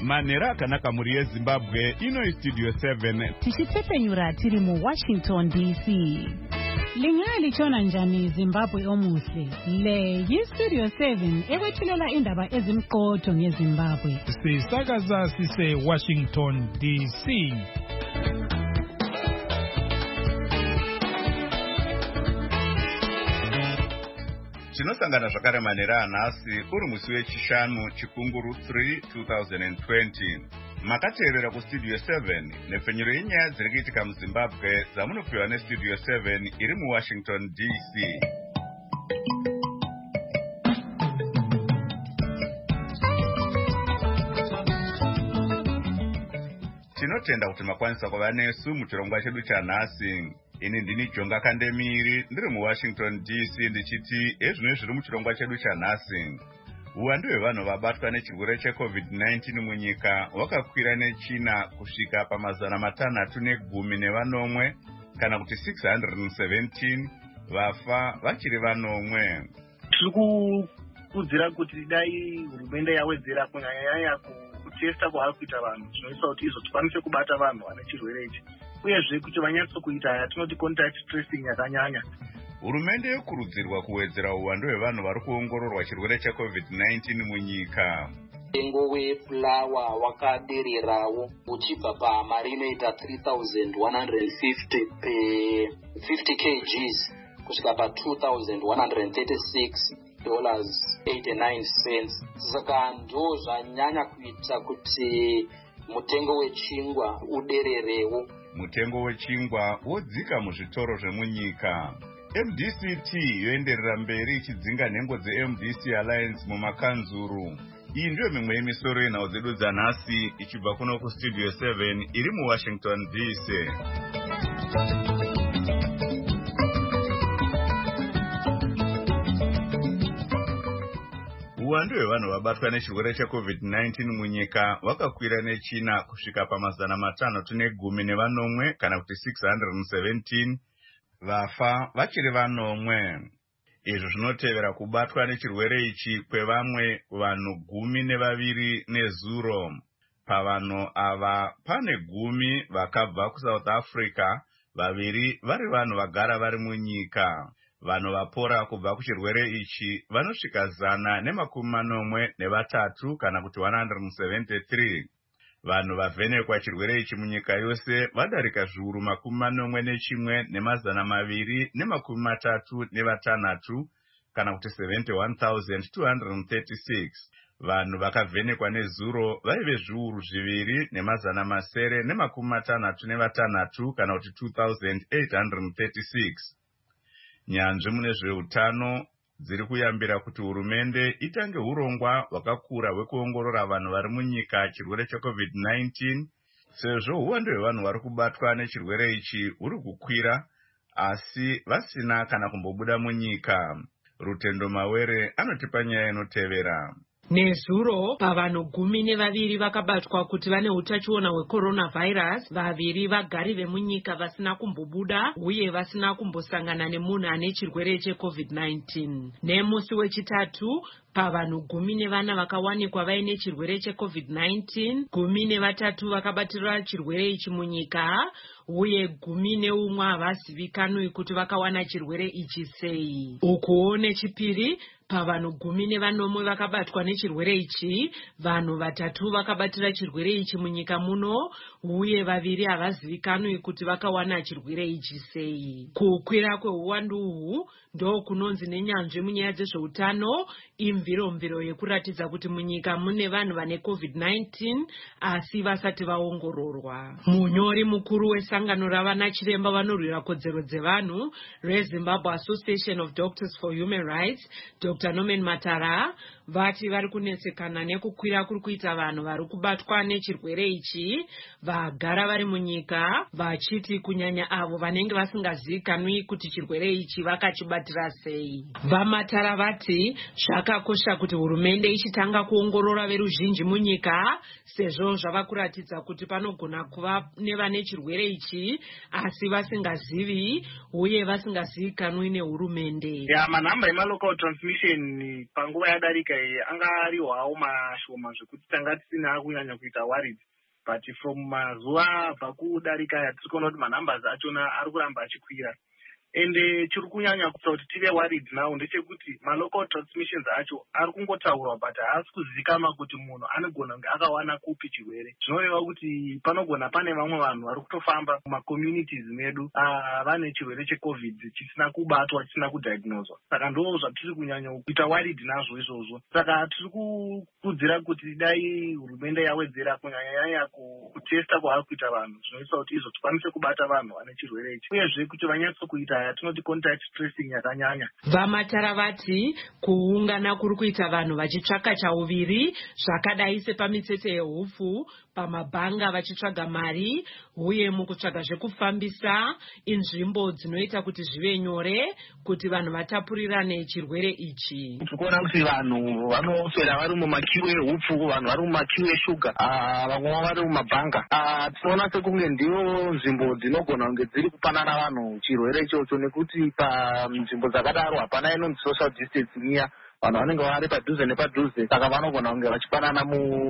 Manera akanaka muri yeZimbabwe ino Studio 7 tichitepenyura tiri mu Washington DC. Lingali chona njani Zimbabwe omuhle. Le Studio 7 ekwethulela indaba ezimqotho ngeZimbabwe. Sisakaza sise Washington DC. Tinosangana zvakare manera anhasi uri musi wechishanu chikunguru 3 2020. Makateerera kuStudio 7 nepfenyuro yenyaya dziri kuitika muZimbabwe dzamunopiwa neStudio 7 iri muWashington DC. Tinotenda kuti makwanisa kuva nesu muchirongwa chedu chanhasi. Ini ndini Jonga Kandemiri ndiri muWashington DC ndichiti ezvino zviri muchirongwa chedu chanhasi. Uwandu hwevanhu vabatwa nechirwere cheCovid-19 munyika wakakwira nechina kusvika pa510 kana kuti 617, vafa vachiri vanomwe. Tiri kukudzira kuti dai hurumende yawedzera kunyanya kutesta kwaari kuita vanhu zvinoita kuti izvo tikwanise kubata vanhu vane chirwere ichi, uyezve kuti vanyatso kuita haya tinoti contact tracing yakanyanya. Hurumende yokurudzirwa kuwedzera uwandu hwevanhu vari kuongororwa chirwere cheCovid-19 munyika. Mutengo wefulawa wakadererawo uchibva pamari inoita 3,150 pe 50 kgs kusvika pa$2,136.89. Saka ndo zvanyanya kuita kuti mutengo wechingwa udererewo. Mutengo wechingwa wodzika muzvitoro zvemunyika. MDCT yoenderera mberi ichidzinga nhengo dzeMDC Alliance mumakanzuru. Iyi ndiyo mimwe yemisoro yenhau dzedu dzanhasi ichibva kuno kuStudio 7 iri muWashington DC. Uwandu hwevanhu vabatwa nechirwere cheCovid-19 munyika wakakwira nechina kusvika pa510 kana kuti 617, vafa vachiri vanomwe. Izvo zvinotevera kubatwa nechirwere ichi kwevamwe vanhu 12 nezuro. Pavanhu ava pane 10 vakabva kuSouth Africa, 2 vari vanhu vagara vari munyika. Vanhu vapora kubva kuchirwere ichi vanosvika 183 kana kuti 173. Vanhu vavhenekwa chirwere ichi munyika yose vadarika zviuru 41,236 kana kuti 71,236. Vanhu vakavhenekwa nezuro vaive zviuru 2,966 kana kuti 2,836. Nyanzvi mune zveutano dziri kuyambira kuti hurumende itange urongwa hwakakura hwekuongorora vanhu vari munyika chirwere cheCovid-19, sezvo uwandu hwevanhu vari kubatwa nechirwere ichi huri kukwira asi vasina kana kumbobuda munyika. Rutendo Mawere anotipa nyaya inotevera. Nezuro pavanhu 12 vakabatwa kuti vane utachiona hwecoronavirus, 2 vagari vemunyika vasina kumbobuda uye vasina kumbosangana nemunhu ane chirwere cheCovid-19. Nemusi wechitatu pavanhu 14 vakawanikwa vaine chirwere cheCovid-19, 13 vakabatira chirwere ichi munyika uye 11 havazivikanwi kuti vakawana chirwere ichi sei. Ukuwo nechipiri pavanhu 14 vakabatwa nechirwere ichi, vanhu 3 vakabatira chirwere ichi munyika muno uye 2 havazivikanwi kuti vakawana chirwere ichi sei. Kukwira kweuwandu uhu ndo kunonzi nenyanzvi munyaya dzezveutano imviromviro yekuratidza kuti munyika mune vanhu vane COVID-19 asi vasati vaongororwa. Munyori mukuru wesangano ravana chiremba vanorwira kodzero dzevanhu reZimbabwe Association of Doctors for Human Rights, Dr. Norman Matara, vati vari kunesekana nekukwira kuri kuita vanhu vari kubatwa nechirwere ichi vagara vari munyika, vachiti kunyanya avo vanenge vasingazivikanwi kuti chirwere ichi vakachibatira sei. VaMatara vati zvakakosha kuti hurumende ichitanga kuongorora veruzhinji munyika sezvo zvava kuratidza kuti panogona kuva nevane chirwere ichi asi vasingazivi uye vasingazivikanwi nehurumende. Manhamba emalocal transmission panguva yadarika anga ariwawo mashoma zvekuti tanga tisina kunyanya kuita worried, but from mazuva abva kudarika aya tiri kuona kuti manambers achona ari kuramba achikwira. And chiri kunyanya kuita kuti tive worried now ndechekuti malocal transmissions acho ari kungotaurwa but haasi kuzivikanwa kuti munhu anogona kunge akawana kupi chirwere. Zvinoreva kuti panogona pane vamwe vanhu vari kutofamba mumacommunities medu vane chirwere checovid chisina kubatwa, chisina kudiagnoswa. Saka ndo zvatiri kunyanya kuita worried nazvo izvozvo. Saka tiri kukurudzira kuti dai hurumende yawedzera kunyanya kutesta kwaari kuita vanhu zvinoita kuti izvo tikwanise kubata vanhu vane chirwere ichi, uyezve kuti vanyatsokuita tinoti contact tracing yakanyanya. Vamatara vati kuungana kuri kuita vanhu vachitsvaka chauviri zvakadai sepamitsetse yehufu, pamabhanga vachitsvaga mari, uye mukutsvaga zvekufambisa inzvimbo dzinoita kuti zvive nyore kuti vanhu vatapurirane chirwere ichi. Tikuona kuti vanhu vanoswera vari mumakiwe ehupfu, vanhu vari mumakiwe eshuga, vamwe vari mumabhanga. Tinoona sekunge ndiwo nzvimbo dzinogona kunge dziri kupanana vanhu chirwere ichocho, nekuti panzvimbo dzakadaro hapana inonzi social distance iya, vanhu vanenge vari padhuze nepadhuze, saka vanogona kunge vachipanana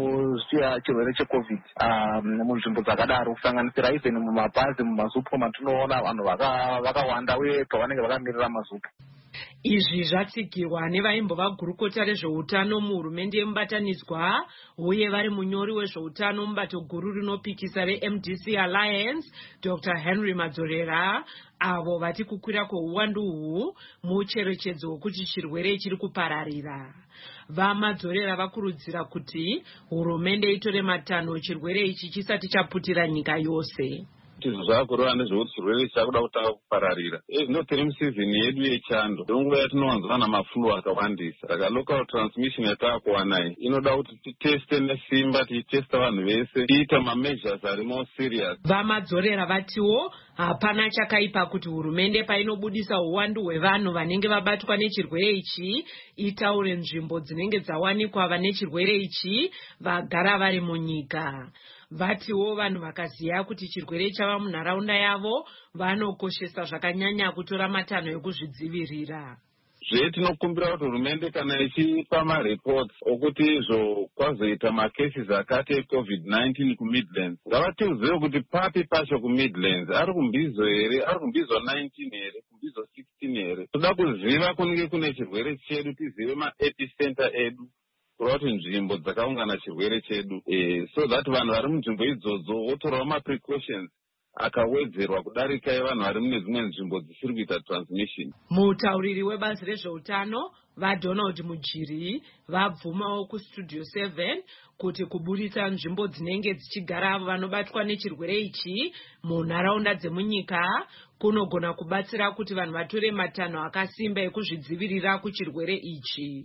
chirwere checovid munzvimbo dzakadaro, kusanganisira even mumabhazi, mumazupo matinoona vanhu vakawanda uye pavanenge vakamirira mazupo. Izvi zvatsigirwa nevaimbova gurukota rezveutano muhurumende yemubatanidzwa uye vari munyori wezveutano mubato guru rinopikisa reMDC Alliance, Dr. Henry Madzorera, avo vati kukwira kweuwandu uhu mucherechedzo wekuti chirwere chiri kupararira. VaMadzorera vakurudzira kuti hurumende itore matanho chirwere ichi chisati chaputira nyika yose. Izvo zvakurova nezvekuti chirwere chakuda kutanga kupararira. Ndotiri musizini yedu yechando, ndonguva yatinowanzwa namaflu akawandisa. Saka local transmission yataakuwanai inoda kuti titeste nesimba, tichitesta vanhu vese, tiita mameasures ari more serious. VaMadzorera vatiwo hapana chakaipa kuti hurumende painobudisa uwandu hwevanhu vanenge vabatwa nechirwere ichi itaure nzvimbo dzinenge dzawanikwa vane chirwere ichi vagara vari munyika. Vatiwo vanhu vakaziya kuti chirwere chava munharaunda yavo vanokoshesa zvakanyanya kutora matanho ekuzvidzivirira. Tinokumbira kuti hurumende kana ichipa mareports okuti izvo kwazoita macases akati eCovid-19 kuMidlands, ngavatiuzive kuti papi pacho kuMidlands, ari kumbizo here, ari kumbizo 19 here, kumbizo 16 here. Toda kuziva kunenge kune chirwere chedu, tizive maepicenter edu, kureva kuti nzvimbo dzakaungana chirwere chedu, so that vanhu vari munzvimbo idzodzo votorawo maprecautions akawedzerwa kudarika evanhu vari mune dzimwe nzvimbo dzisiri kuita transmission. Mutauriri webazi rezveutano vaDonald Mujiri vabvumawo kustudio 7 kuti kubudisa nzvimbo dzinenge dzichigara vanobatwa nechirwere ichi munharaunda dzemunyika kunogona kubatsira kuti vanhu vatore matanho akasimba ekuzvidzivirira kuchirwere ichi.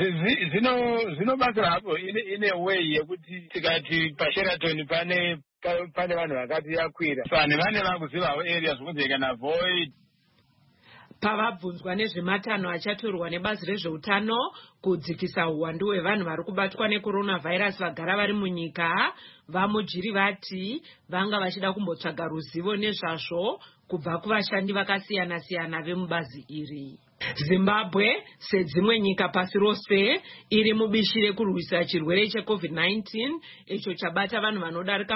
Zvinobatsira hapo ine way yekuti tikati paSheraton pane vanhu vakati yakwira, pane vane vakuzivawo areas zvokuti they can avoid. Pavabvunzwa nezvematanho achatorwa nebazi rezveutano kudzikisa uwandu hwevanhu vari kubatwa necoronavirus vagara vari munyika, vaMujiri vati vanga vachida kumbotsvaga ruzivo nezvazvo kubva kuvashandi vakasiyana-siyana vemubazi iri. Zimbabwe sedzimwe nyika pasi rose iri mubishi rekurwisa chirwere cheCovid-19 icho chabata vanhu vanodarika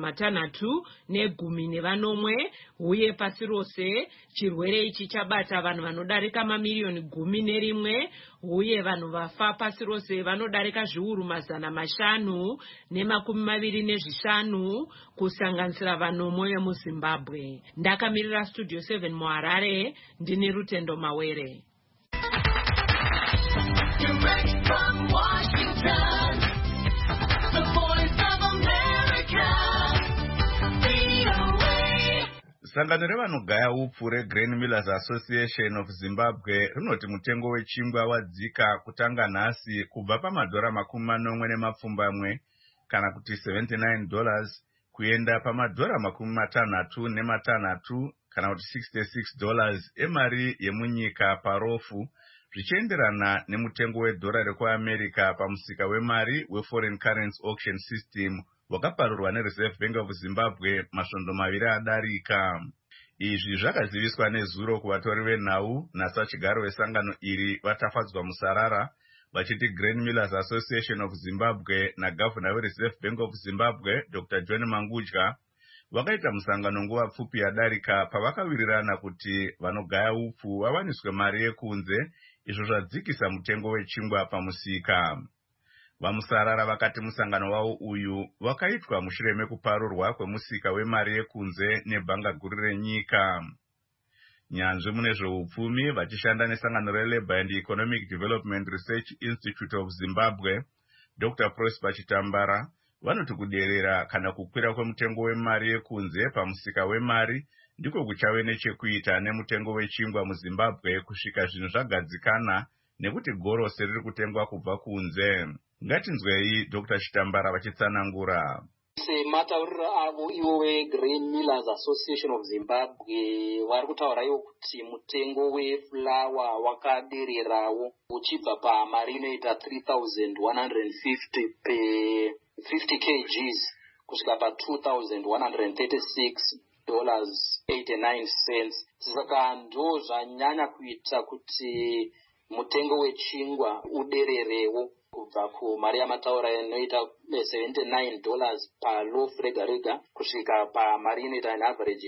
610 uye pasi rose chirwere ichi chabata vanhu vanodarika mamiliyoni 11 uye vanhu vafa pasi rose vanodarika zviuru 525 kusanganisira vanomwe vemuZimbabwe. Ndakamirira studio 7 muHarare, ndini Rutendo Mawere. Direct from Washington, the voice of America, VOA. Sangano revanogaya upfu reGrain Millers Association of Zimbabwe rinoti mutengo wechingwa wadzika kutanga nhasi kubva pamadhora $40 kana kuti $79 kuenda pamadhora $56 kana kuti $66 emari yemunyika parofu, zvichienderana nemutengo wedhora rekuAmerica pamusika wemari weForeign Currency Auction System wakaparurwa neReserve Bank of Zimbabwe masvondo 2 adarika. Izvi zvakaziviswa nezuro kuvatori venhau nasachigaro wesangano iri vatafadzwa musarara vachiti Grain Millers Association of Zimbabwe naGavana weReserve Bank of Zimbabwe Dr. John Mangudya vakaita musangano nguva pfupi yadarika pavakawirirana kuti vanogaya upfu vawaniswe mari yekunze, izvo zvadzikisa mutengo wechingwa pamusika. Vamusarara vakati musangano wavo uyu wakaitwa mushure mekuparurwa kwemusika wemari yekunze nebhanga guru renyika. Nyanzvi mune zveupfumi vachishanda nesangano reLabour and Economic Development Research Institute of Zimbabwe Dr. Prosper Chitambara vanoti kuderera kana kukwira kwemutengo wemari yekunze pamusika wemari ndiko kuchave nechekuita nemutengo wechingwa muZimbabwe kusvika zvinhu zvagadzikana nekuti gorosi riri kutengwa kubva kunze. Ngatinzwei Dr. Chitambara vachitsanangura. Sematauriro avo ivo weGrain Millers Association of Zimbabwe vari kutaura ivo kuti mutengo wefulawa wakadererawo uchibva pamari inoita 3,150 pe 50 kgs kusvika pa$2,136.89. Saka ndo zvanyanya kuita kuti mutengo wechingwa udererewo kubva kumari yamataura inoita $79 per loaf rega rega kusvika pamari inoita an average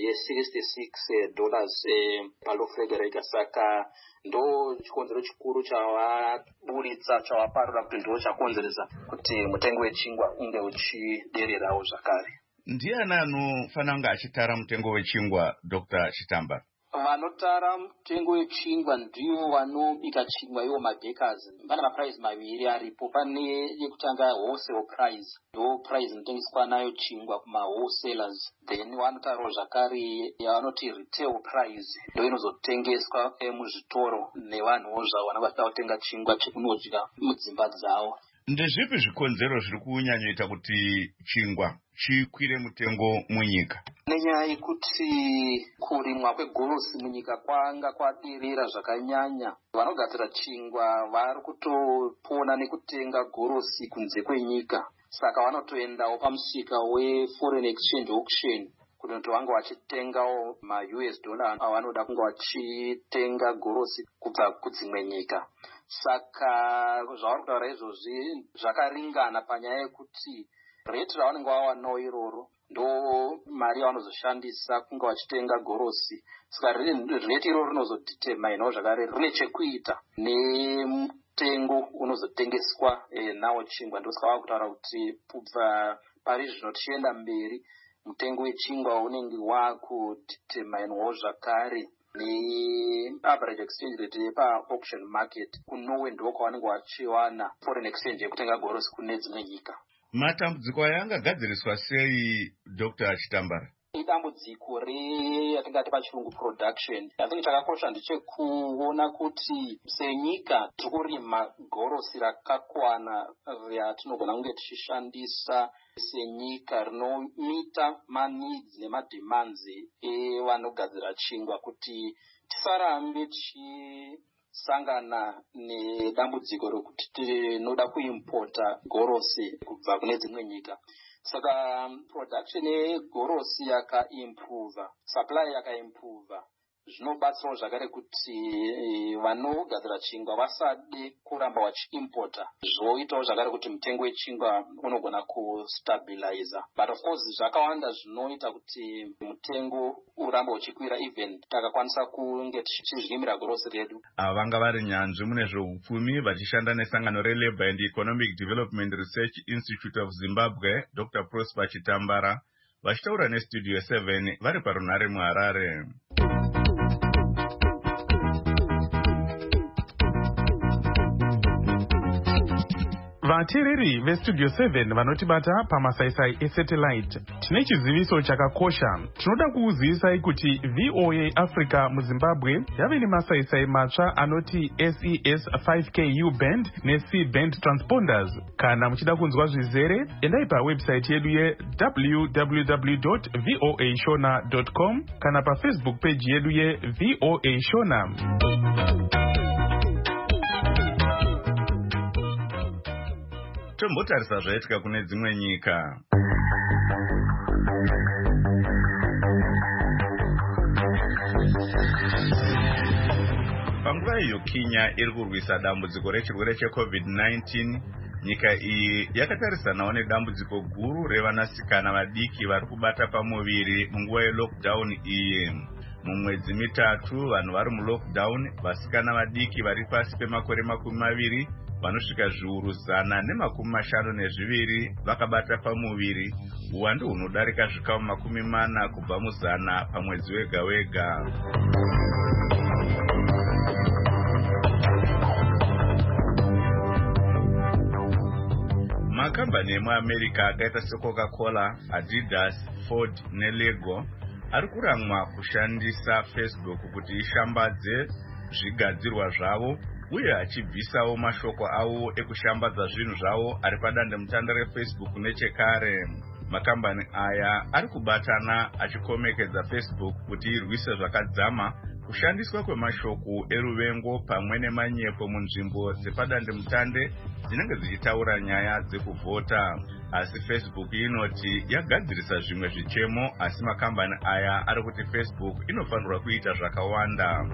$66 per loaf rega rega. Saka ndo chikonzero chikuru chavaburitsa chavaparura kuti ndo chakonzeresa kuti mutengo wechingwa unge uchidererawo zvakare. Ndiani anofanira kunge achitara mutengo wechingwa Dr. Chitambara? Vanotara mutengo wechingwa ndivo vanobika chingwa, ivo mabakers. Pane maprice maviri aripo. Pane yekutanga wholesale price, ndo price inotengeswa nayo chingwa kuma wholesalers. Then vanotarawo zvakare yavanoti retail price, ndo inozotengeswa muzvitoro nevanhuwo zvavo vanenge vachida kutenga chingwa chekunodya mudzimba dzavo. Ndezvipi zvikonzero zviri kunyanyoita kuti chingwa chikwire mutengo munyika? Nenyaya yekuti kurimwa kwegorosi munyika kwanga kwaderera zvakanyanya. Vanogadzira chingwa vari kutopona nekutenga gorosi kunze kwenyika. Saka vanotoendawo pamusika weforeign exchange auction kuti vanga vachitengawo ma-US dollar avanoda kunge vachitenga gorosi kubva kudzimwe nyika. Saka zvavari kutaura izvozvi zvakaringana panyaya yekuti rate ravanenge vawanawo iroro ndo mari yavanozoshandisa kunge vachitenga gorosi. Saka rate iroro rinozodeterminawo zvakare rine chekuita nemutengo unozotengeswa nawo chingwa. Ndosaka vava kutaura kuti kubva pari zvino tichienda mberi mutengo wechingwa unenge wakudeterminawo zvakare ne-average exchange rate yepa-auction market. Kunowe ndo kwavanenge vachiwana foreign exchange yekutenga gorosi kune dzimwe nyika. Matambudziko aya angagadziriswa sei Dr. Chitambara? Idambudziko yatingati pachirungu production. Yatingi chakakosha ndechekuona kuti senyika tiri kurima gorosi rakakwana ratinogona kunge tichishandisa senyika rinomita manidzi nemademands evanogadzira chingwa, kuti tisarambe sangana nedambudziko rokuti tinoda kuimpota gorosi kubva kune dzimwe nyika. Saka production yegorosi yakaimprova, supply yakaimprova, zvinobatsirawo zvakare kuti vanogadzira chingwa vasade kuramba vachiimpota, zvoitawo zvakare kuti mutengo wechingwa unogona kustabiliza. But of course zvakawanda zvinoita kuti mutengo uramba uchikwira even takakwanisa kunge tichizvimira gorosi redu. Ava vanga vari nyanzvi mune zveupfumi vachishanda nesangano reLabour and Economic Development Research Institute of Zimbabwe Dr. Prosper Chitambara vachitaura neStudio 7 vari parunhare muHarare. Vateereri veStudio 7 vanotibata pamasaisai esatellite, tine chiziviso chakakosha. Tinoda kukuzivisai kuti VOA Africa muZimbabwe yave nemasaisai matsva anoti SES 5K U-band neC-band transponders. Kana muchida kunzwa zvizere, endai pawebsite yedu www.voashona.com kana paFacebook page yedu yeVOA Shona. Tombotarisa zvaitika kune dzimwe nyika. panguva iyo Kenya iri kurwisa dambudziko rechirwere cheCovid-19, nyika iyi yakatarisanawo nedambudziko guru revanasikana vadiki vari kubata pamuviri munguva yelockdown iyi. Mumwedzi mitatu vanhu vari mulockdown, vasikana vadiki vari pasi pemakore 20 vanosvika zviuru 152 vakabata pamuviri, uwandu hunodarika zvikamu 40 kubva mu100 pamwedzi wega wega. Makambani emuAmerica akaita seCoca-Cola, Adidas, Ford neLego ari kuramwa kushandisa Facebook kuti ishambadze zvigadzirwa zvavo uye achibvisawo mashoko avo ekushambadza zvinhu zvavo ari padandemutande reFacebook nechekare. Makambani aya ari kubatana achikomekedza Facebook kuti irwise zvakadzama kushandiswa kwemashoko eruvengo pamwe nemanyepo munzvimbo dzepadandemutande dzinenge dzichitaura nyaya dzekuvhota. Asi Facebook inoti yagadzirisa zvimwe zvichemo, asi makambani aya ari kuti Facebook inofanirwa kuita zvakawanda.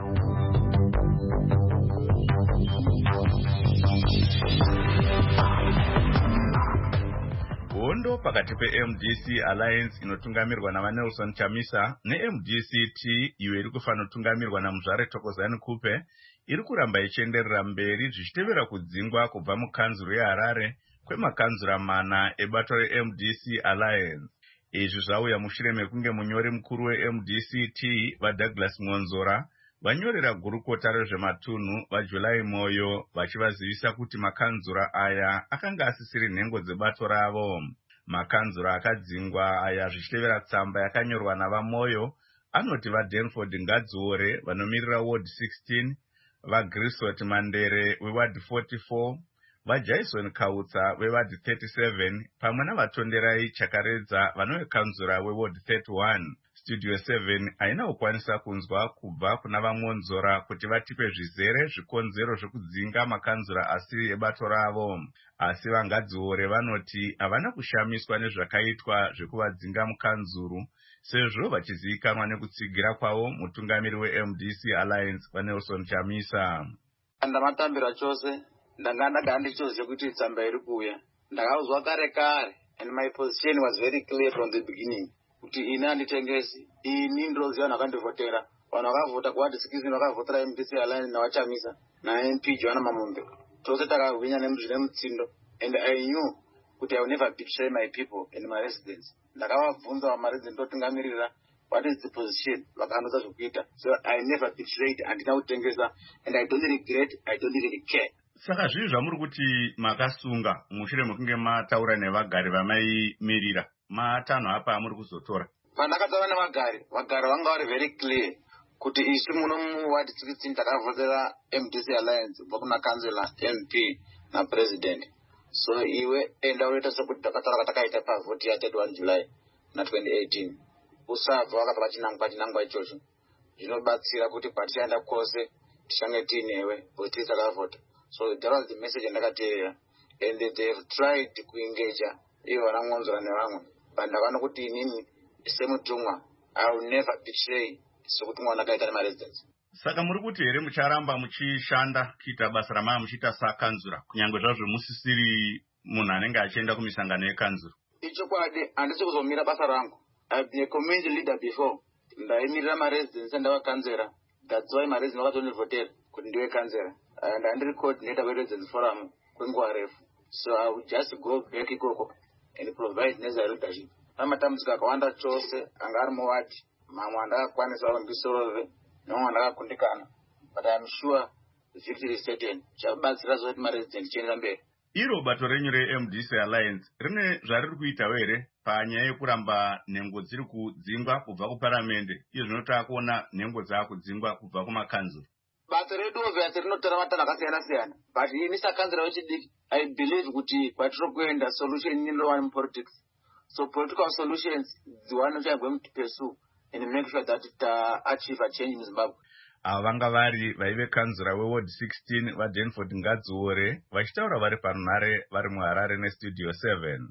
Hondo pakati peMDC Alliance inotungamirwa navaNelson Chamisa neMDCT iyo iri kufanotungamirwa naMuzvare Thokozani Kupe iri kuramba ichienderera mberi zvichitevera kudzingwa kubva mukanzuro yeHarare kwemakanzura 4 ebato reMDC Alliance. Izvi zvauya mushure mekunge munyori mukuru weMDCT vaDouglas Monzora vanyorera gurukota rezvematunhu vaJulai Moyo vachivazivisa kuti makanzura aya akanga asisiri nhengo dzebato ravo. Makanzura akadzingwa aya zvichitevera tsamba yakanyorwa navaMoyo anoti vaDanford Ngadziore vanomirira Ward 16, vaGrisot Mandere weWard 44, vaJason Kautsa weWard 37 pamwe navaTonderai Chakaredza vanowekanzura weWard 31. Studio 7 haina kukwanisa kunzwa kubva kuna vaMonzora kuti vatipe zvizere zvikonzero zvekudzinga makanzura asiri ebato ravo. Asi vaNgadziore vanoti havana kushamiswa nezvakaitwa zvekuvadzinga mukanzuru, sezvo vachizivikanwa nekutsigira kwavo mutungamiri weMDC Alliance vaNelson Chamisa. Ndamatambira chose ndanga ndagara ndichiziva kuti tsamba iri kuuya. Ndakaudzwa kare kare, and my position was very clear from the beginning. Kuti ini handitengesi, ini ndinoziva vakandivhotera. Vanhu vakavhota kuWard 16 vakavhotera MDC Alliance navachamisa naMP Joanna Mamombe. Tose takahwinya nemutsindo, and I knew kuti I will never betray my people and my residents. Ndakavabvunza vamaresidents ndotungamirira what is the position vakandoza zvokuita. So I never betrayed, handina kutengesa, and I don't regret, I don't really care. Saka zviri zvamuri kuti makasunga mushure mekunge mataura nevagari vamaimirira, matanho apa amuri kuzotora? Pandakataura nevagari vanga vari very clear kuti isu muno muWard 16 takavhotera MDC Alliance kubva kuna kansela, MP napresident. So iwe enda unoita sekuti takataura katakaita pavhoti ya31 July na 2018. Usabva wakabva pachinangwa ichocho. Zvinobatsira kuti patichaenda kwose tichange tinewe kuti tiri takavhota. So that was the message ndakateerera, and they have tried to engage ivo vanaMonzora nevamwe. But ndakaona kuti inini semutumwa I will never betray sokutumwa ndakaita nemaresidents. Saka muri kuti here mucharamba muchishanda kuita basa ramaya muchiita sakanzura kunyange zvazvo musisiri munhu anenge achienda kumisangano yekanzura? Ichokwadi, handisi kuzomira basa rangu. I've been a community leader before. Ndaimirira maresidents andavakanzera. That's why maresidents vakatondivhotera kuti ndiwe kanzera. And I'm coordinator with Residents Forum kwenguva refu. So I will just go back ikoko and provide necessary leadership. Amatambudziko akawanda chose anga ari muWard, mamwe andakakwanisa ndisorove, nomwe andakakundikana. But I am sure the victory is certain. Chabatsira zoti maresidents chienda mberi. Iro bato renyu reMDC Alliance rine zvariri kuitawo here panyaya yekuramba nhengo dziri kudzingwa kubva kuparamende, iyo zvinotava kuona nhengo dzaakudzingwa kubva kumakanzuro? Basa redu obviously rinotora matanho akasiyana-siyana, but ini sakanzira wechidiki I believe kuti kwatiri kuenda solution inondova mupolitics. So political solutions the one which I'm going to pursue and make sure that it achieve a change in Zimbabwe. Vanga vari vaive kanzura weWard 16 vaDanford Ngadziore vachitaura vari panhare vari muHarare neStudio 7.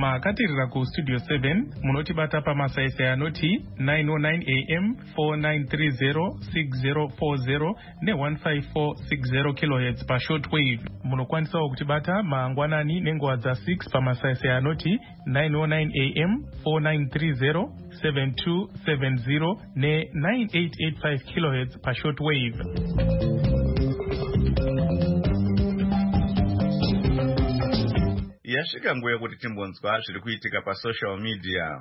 makatirira kustudio 7 munotibata pamasaisai anoti 909 am 4930 6040 ne15460 khz pashortwave. Munokwanisawo kutibata mangwanani nenguva dza6 pamasaisai anoti 909 am 4930 7270 ne9885 khz pashortwave. Yasvika nguva yekuti timbonzwa zviri kuitika pasocial media.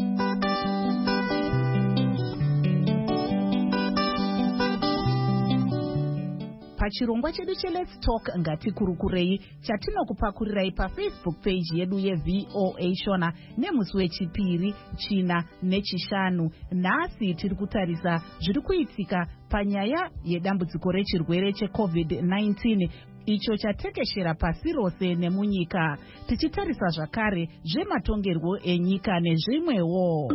Pachirongwa chedu cheLet's Talk ngatikurukurei chatinokupakurirai paFacebook page yedu yeVOA Shona nemusi wechipiri, china nechishanu. Nhasi tiri kutarisa zviri kuitika panyaya yedambudziko rechirwere cheCovid-19 icho chatekeshera pasi rose nemunyika, tichitarisa zvakare zvematongerwo enyika nezvimwewo.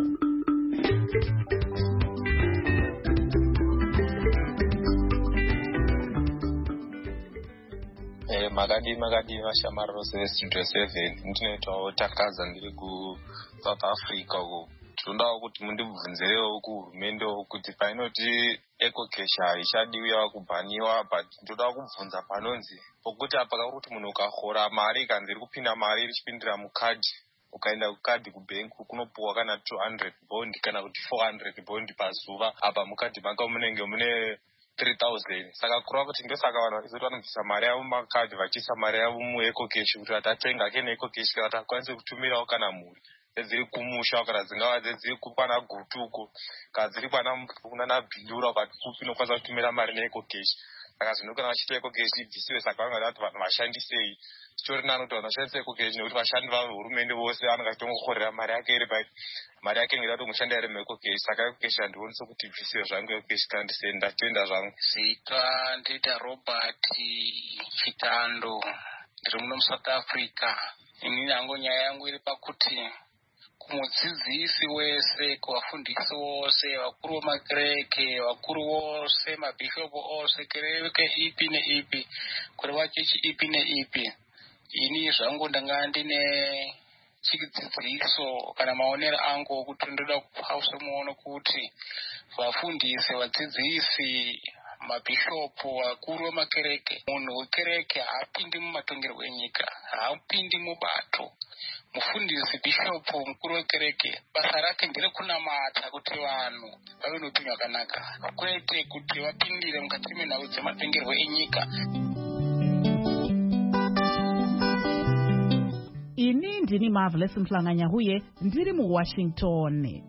Makadi mashamara rose vestudio 7 ndinoitawo takaza ndiri kuSouth Africa uko. Tinodawo kuti mundibvunzirewo kuhurumende kuti painoti ekokesha ichadiwa kubhaniwa, but ndoda kubvunza panonzi pokuti apa kuti munhu ukahora mari ikanzi iri kupinda mari richipindira mukadhi, ukaenda kukadhi kubhenki kunopuwa kana 200 bond kana kuti 400 bond pazuva, apa mukadhi maka munenge mune 3000. Saka kurova kuti ndosaka vanhu vachizoto vanobvisa mari yavo mumakadhi vachiisa mari yavo muekokeshi kuti vatatenga kene ekokeshi kana kuti akwanise kutumirawo kana mhuri dziri kumusha kana dzingava dziri kwana gutuko kana dziri kuna bhindura ukati kupi unokwanisa kutumira mari neekokeshi. Saka zvino kana vachita ekokeshi ibvisiwe, saka vangada kuti vanhu vashandisei. Chitori nani kuti vanhu vashandise ekokeshi nekuti vashandi vehurumende vose vanenge vachitongokorera mari yake iri mari yake ngekuti atomushanda iri muekokeshi. Saka ekokeshi handionise kuti ibvisiwe zvangu ekokeshi kana ndisenda tenda zvangu. Zita ndita Robert Chitando, ndiri muno muSouth Africa. Inini hangu nyaya yangu iri pakuti kumudzidzisi wese, kuvafundisi vose, vakuru vemakereke, vakuru vose, mabhishopu ose, kereke ipi neipi, kureva chechi ipi neipi, ini zvangu ndanga ndine chidzidziso kana maonero angu okuti ndoda kupausa muono kuti vafundisi, vadzidzisi, mabhishopu, vakuru vemakereke, munhu wekereke haapindi mumatongerwo enyika, haapindi mubato. Mufundisi, bhishopu, mukuru wekereke, basa rake nderekunamata kuti vanhu vave noupenyu hwakanaka, kwete kuti vapindire mukati menhau dzematongerwo enyika. Ini ndini Marvelous Mhlanganyahuye, ndiri muWashington.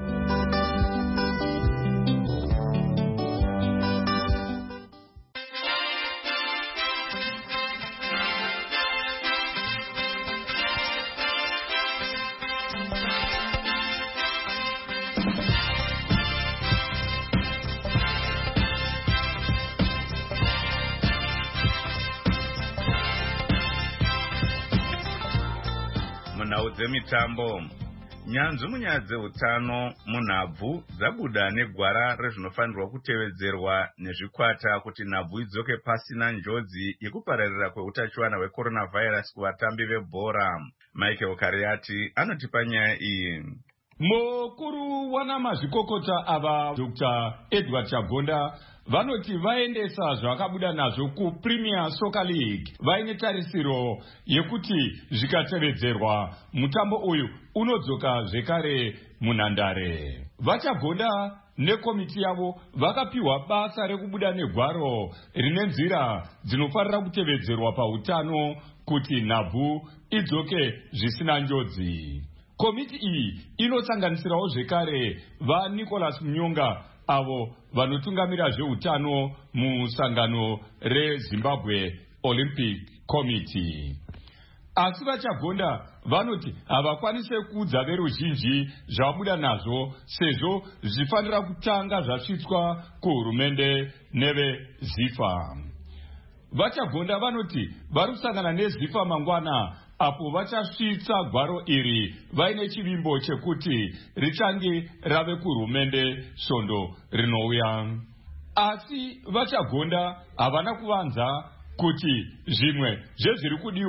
Munhau dzemitambo, nyanzvi munyaya dzeutano munhabvu dzabuda negwara rezvinofanirwa kutevedzerwa nezvikwata kuti nhabvu idzoke pasina njodzi yekupararira kweutachiwana hwecoronavirus kuvatambi vebhora. Michael Kariati anotipa nyaya iyi. Mukuru wanamazvikokota ava Dr. Edward Chagonda vanoti vaendesa zvakabuda nazvo kuPremier Soccer League vaine tarisiro yekuti zvikatevedzerwa mutambo uyu unodzoka zvekare munhandare. Vachagonda nekomiti yavo vakapiwa basa rekubuda negwaro rine nzira dzinofanira kutevedzerwa pautano kuti nhabvu idzoke zvisina njodzi. Komiti iyi inosanganisirawo zvekare vaNicholas Munyonga avo vanotungamira zveutano musangano reZimbabwe Olympic Committee. Asi Vachagonda vanoti havakwanise kuudza veruzhinji zvavabuda nazvo sezvo zvifanira kutanga zvasvitswa kuhurumende neveZIFA. Vachagonda vanoti vari kusangana neZIFA mangwana apo vachasvitsa gwaro iri vaine chivimbo chekuti richange rave kuhurumende svondo rinouya. Asi Vachagonda havana kuvanza kuti zvimwe zvezviri kudiwa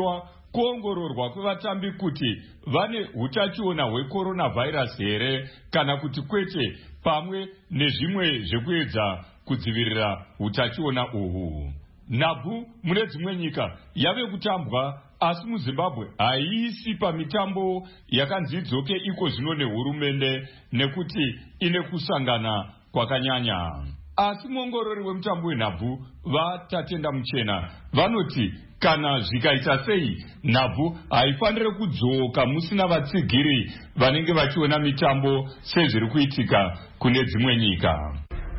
kuongororwa kwevatambi kuti vane utachiona hwecoronavirus here kana kuti kwete, pamwe nezvimwe zvekuedza kudzivirira utachiona uhu. Nhabvu mune dzimwe nyika yave kutambwa, asi muZimbabwe haisi pamitambo yakanzi idzoke iko zvino nehurumende nekuti ine kusangana kwakanyanya. Asi muongorori wemutambo wenhabvu vaTatenda Muchena vanoti kana zvikaita sei, nhabvu haifaniri kudzoka musina vatsigiri vanenge vachiona mitambo sezviri kuitika kune dzimwe nyika.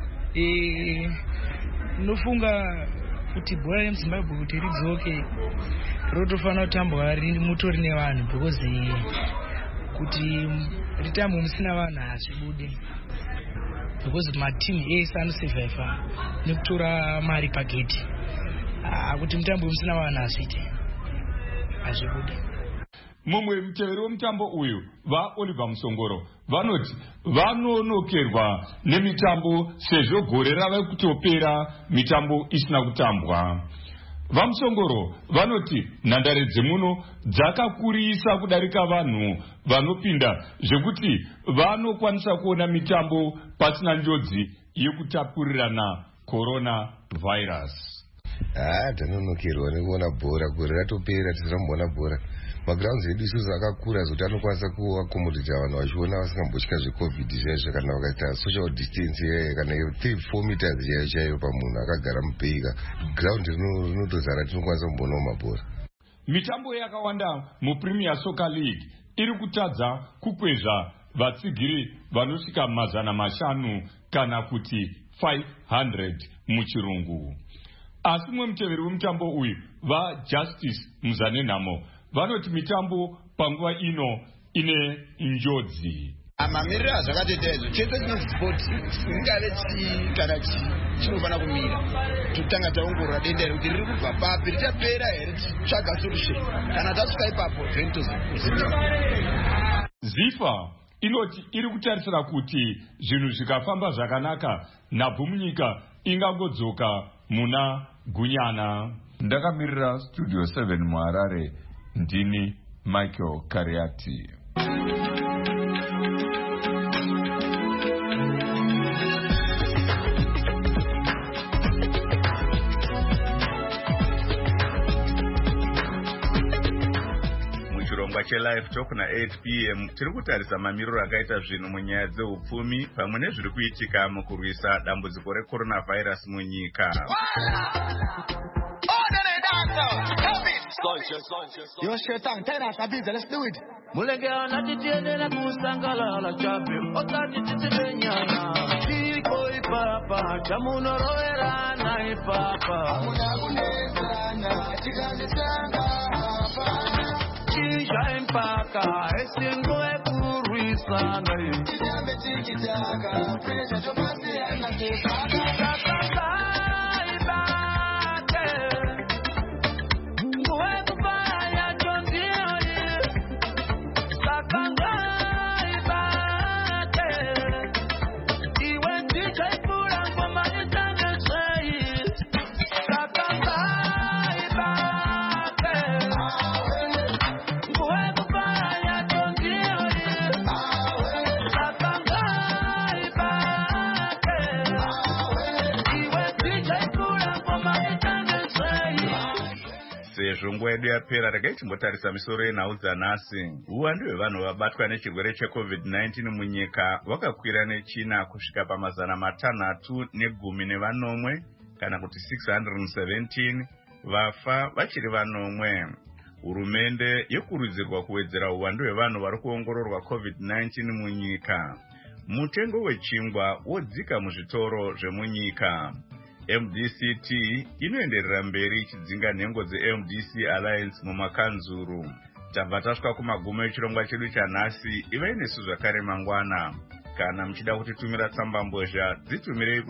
Nofunga kuti bhora remuZimbabwe kuti ridzoke rotofanira kutambwa mutori nevanhu, because kuti ritambwe musina vanhu hazvibude, because matimu ese anosurviva nekutora mari pageti. Kuti mutambo musina vanhu hazvibude. Mumwe muteveri wemutambo uyu vaOliver Musongoro vanoti vanonokerwa nemitambo sezvo gore rave kutopera mitambo isina kutambwa. VaMusongoro vanoti nhandare dzemuno dzakakurisa kudarika vanhu vanopinda zvekuti vanokwanisa kuona mitambo pasina njodzi yekutapurirana coronavirus. Tanonokerwa nekuona bhora, gore ratopera tisirambona bhora. Magrounds edu isusu akakura zvokuti anokwanisa kuakomodita vanhu vachiona vasingambotya zvecovid chaizvo, kana vakaita social distance yaiyo, kana 3-4 meters chaiyo chaiyo pamunhu akagara mupeika. Ground rinotozara tinokwanisa kumbonawo mabhora. Mitambo yakawanda muPremier Soccer League iri kutadza kukwezva vatsigiri vanosvika 500 kana kuti 500 muchirungu. Asi mumwe muteveri wemutambo uyu vaJustice Muzanenhamo vanoti mitambo panguva ino ine njodzi. Mamiriro azvakatoita izvo chete chinonzi sport singave kana chinofanira kumira. Totanga taongorora denda iri kuti riri kubva papi, richapera here, tichitsvaga solution. Kana tasvika ipapo zvenitozivika. ZIFA inoti iri kutarisira kuti zvinhu zvikafamba zvakanaka, nhabvu munyika ingangodzoka muna gunyana. Ndakamirira Studio 7 muHarare, ndini Michael Kariati. Muchirongwa cheLive Talk na 8 p.m. tiri kutarisa mamiriro akaita zvinhu munyaya dzeupfumi pamwe nezviri kuitika mukurwisa dambudziko recoronavirus munyika. Yo Shetan, tell us busy, let's do it. Mulegea na titiene na kusangala la chape, otati titibenyana. Chiko ipapa, chamuno roera na ipapa. Amuna kunezana, chikandisanga hapana. Chisha impaka, esingo ekuruisanga. Chidambe chikitaka, presha chomasi anakipaka. Nguva yedu yapera regai timbotarisa misoro yenhau dzanhasi. Uwandu hwevanhu vabatwa nechirwere cheCovid-19 munyika hwakakwira nechina kusvika pa610 kana kuti 617, vafa vachiri vanomwe. Hurumende yokurudzirwa kuwedzera uwandu hwevanhu vari kuongororwa COVID-19 munyika. Mutengo wechingwa wodzika muzvitoro zvemunyika. MDCT inoenderera mberi ichidzinga nhengo dzeMDC Alliance mumakanzuru. Tabva tasvika kumagumo echirongwa chedu chanhasi. Ivai nesu zvakare mangwana. Kana muchida kutitumira tsamba mbozha, dzitumirei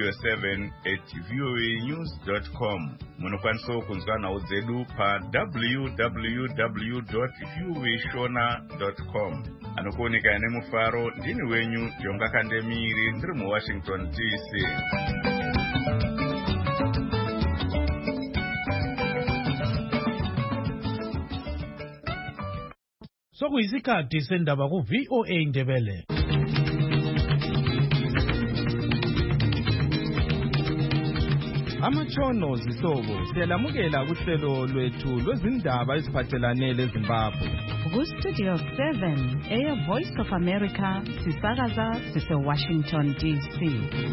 kustudio7@voanews.com. Munokwanisawo kunzwa nhau dzedu pa www.voashona.com. Anokuoneka nemufaro ndini wenyu Jonga Kandemiri, ndiri muWashington DC. Sekuyisikhathi sendaba ku VOA Indebele. Amatshono zihlobo siyalamukela kuhlelo lwethu lwezindaba eziphathelane leZimbabwe. Ku-Studio 7 Air Voice of America sisakaza sise-Washington DC.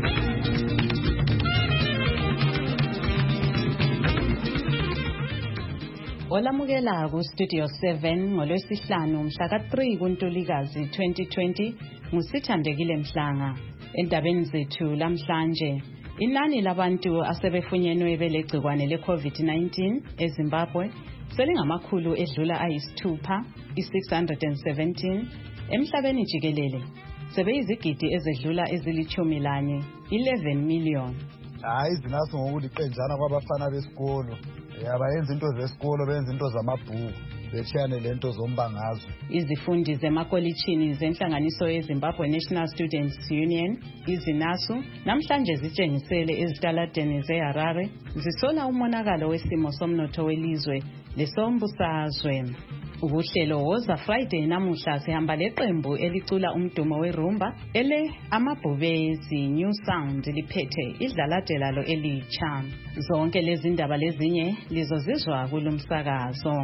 Olamukela ku-Studio 7 ngolwesihlanu mhla ka-3 kuNtulikazi 2020 nguSithandekile Mhlanga. Endabeni zethu lamhlanje, inani labantu asebefunyenwe belegcikwane le-COVID-19 eZimbabwe selingamakhulu edlula ayisithupha, i-617, emhlabeni jikelele sebeyizigidi ezedlula ezili-11, 11 million. Hayi zinaso ngokuthi qenjana kwabafana besikolo. Abayenza into zesikolo benza into zamabhuku bechiyane lento zombangazwe. Izifundi zemakolitshini zenhlanganiso yeZimbabwe National Students Union izinasu namhlanje zitshengisele ezitaladeni zeHarare zisola umonakalo wesimo somnotho welizwe lesombusazwe. Ubuhlelo woza Friday namuhla sihamba leqembu elicula umdumo werumba ele amabhubezi New Sound liphethe idlalade lalo elitsha. Zonke lezi ndaba lezinye lizozizwa kulumsakazo.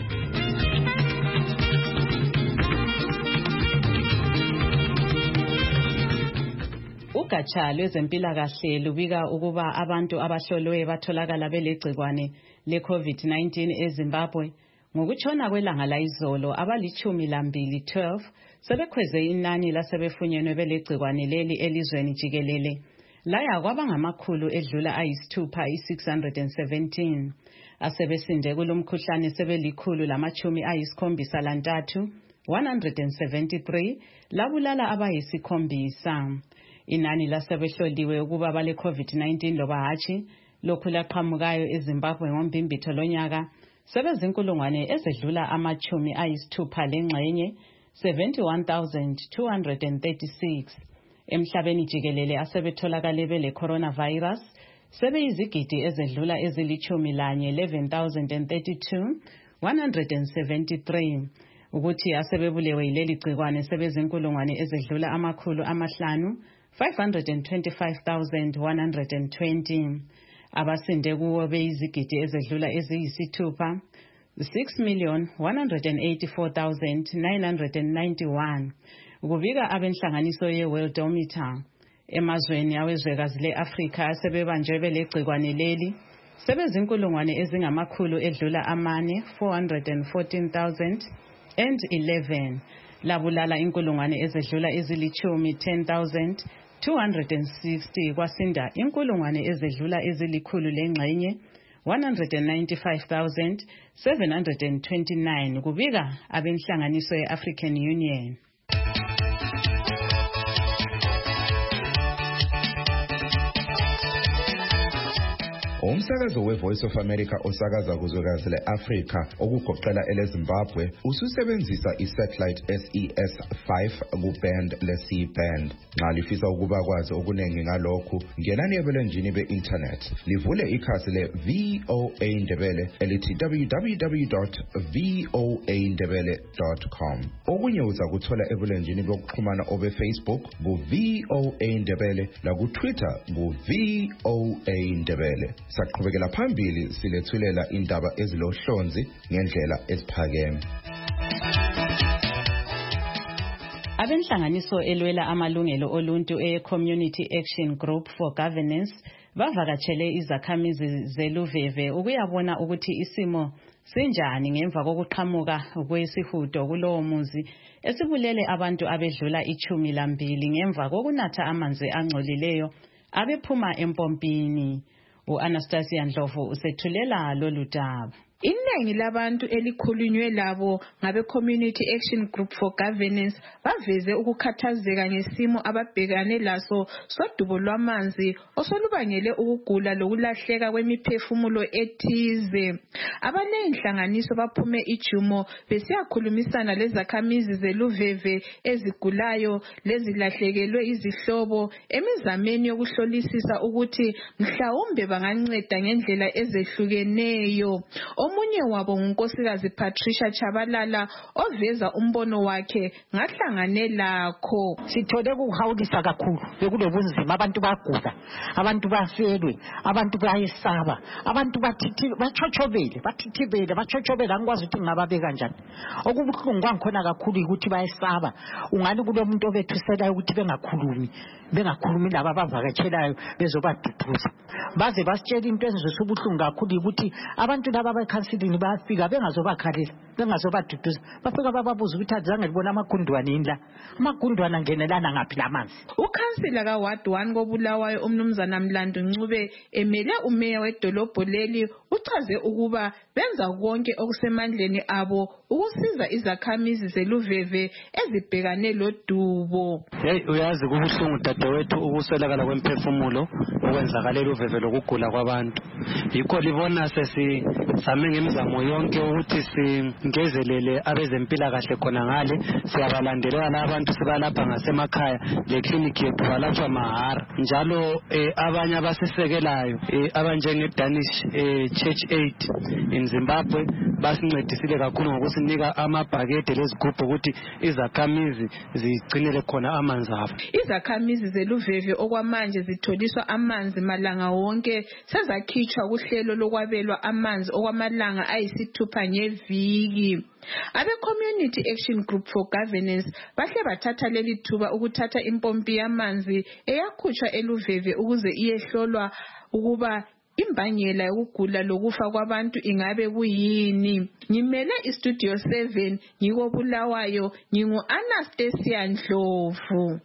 Ugatsha lwezempilakahle lubika ukuba abantu abahlolwe batholakala belegcikwane le-COVID-19 eZimbabwe ngokutshona kwelanga layizolo abali-12 sebekhweze inani lasebefunyenwe belegcikwane leli elizweni jikelele laya kwabangamakhulu edlula ayisithupha, i-617. Asebesinde kulomkhuhlane sebelikhulu lama-73, 173 labulala abayisikhombisa. Inani lasebehloliwe ukuba bale COVID-19 loba hatshi lokhu laqhamukayo eZimbabwe ngombimbitho lonyaka sebezinkulungwane ezedlula ama-60 lengxenye, 71,236. Emhlabeni jikelele asebetholakale bele coronavirus sebeyizigidi ezedlula ezili-11, 11,032, 173. Ukuthi asebebulewe yileli gcikwane sebezinkulungwane ezedlula ama-500, 525,120. Abasinde kuwo beyizigidi ezedlula eziyisithupha, 6,184,991. Kubika abenhlanganiso ye-Worldometer. Emazweni awezwekazi le-Afrika asebebanjwe belegcikwane leli sebezinkulungwane ezingamakhulu edlula amane, 414,011. Labulala inkulungwane ezedlula ezili-10, 10,260. Kwasinda inkulungwane ezedlula ezilikhulu lengxenye, 195,729. Kubika abenhlanganiso ye-African Union. Umsakazo we-Voice of America osakaza kuzwekazi le-Afrika okugoqela eleZimbabwe ususebenzisa i-satellite SES-5 ku-band le-C-band. Nxa lifisa ukuba kwazi okuningi ngalokhu, ngenani ebulenjini be-internet livule ikhasi le-VOA Indebele elithi www.voaindebele.com. Okunye uza kuthola ebulenjini bokuxhumana obe-Facebook ku-VOA Indebele laku-Twitter ku-VOA Indebele. Saqhubekela phambili silethulela indaba ezilohlonzi ngendlela eziphakeme. Abenhlanganiso elwela amalungelo oluntu e-Community Action Group for Governance bavakatshele izakhamizi zeluveve ukuyabona ukuthi isimo sinjani ngemva kokuqhamuka kwesihudo kulowo muzi esibulele abantu abedlula 12 ngemva kokunatha amanzi angcolileyo abephuma empompini. U-Anastasia Ndlovu usethulela lolu daba. Iningi labantu elikhulunywe labo ngabe-Community Action Group for Governance baveze ukukhathazeka ngesimo ababhekane laso sodubo lwamanzi osolubangele ukugula lokulahleka kwemiphefumulo ethize. Abanenhlanganiso baphume ijumo besiyakhulumisana lezakhamizi zeluveve ezigulayo lezilahlekelwe izihlobo emizameni yokuhlolisisa ukuthi mhlawumbe banganceda ngendlela ezehlukeneyo. Omunye wabo ngunkosikazi Patricia Chabalala oveza umbono wakhe ngahlangane lakho. Sithole ukuhawulisa kakhulu bekulobunzima, abantu bagula, abantu bafelwe, abantu bayesaba, abantu bathithibele angikwazi ukuthi ngingababeka kanjani. Okubuhlungu kwangikhona kakhulu ukuthi bayesaba. Ungani kulomuntu obethuselayo ukuthi bengakhulumi laba abavakatshelayo bezobaduduza. Baze basitshela into ezizwisa ubuhlungu kakhulu ukuthi abantu laba abekhansilini bayafika bengazobakhalela, bengazobaduduza. Bafika bababuza ukuthi azange libona amagundwane yini la. Amagundwane angenelana ngaphi lamanzi. Ukhansila kaWard 1 koBulawayo umnumzana Mlando Ncube emele umeya wedolobho leli uchaze ukuba benza konke okusemandleni abo ukusiza izakhamizi zeLuveve ezibhekane lodubo. Uyazi kubuhlungu dadewethu ukuswelakala kwemphefumulo okwenzakala eLuveve lokugula kwabantu. Yikho libona sesizame ngemizamo yonke ukuthi singezelele abezempilakahle khona ngale, siyabalandelela labantu sibalapha ngasemakhaya, le clinic yethu balatshwa mahara. Njalo abanye abasisekelayo abanjenge Danish Church Aid in Zimbabwe basincedisile kakhulu ngokusinika amabhakede lezigubhu ukuthi izakhamizi zigcinele khona amanzi abo. Izakhamizi zeLuveve okwamanje zitholiswa amanzi malanga wonke, sezakhitshwa kuhlelo lokwabelwa amanzi okwamalanga ayisithupha ngeviki. Abe Community Action Group for Governance bahle bathatha leli thuba ukuthatha impompi yamanzi eyakhutshwa eLuveve ukuze iyehlolwa ukuba imbangela yokugula lokufa kwabantu ingabe kuyini. Ngimele iStudio 7 ngikobulawayo, ngingu Anastasia Ndlovu.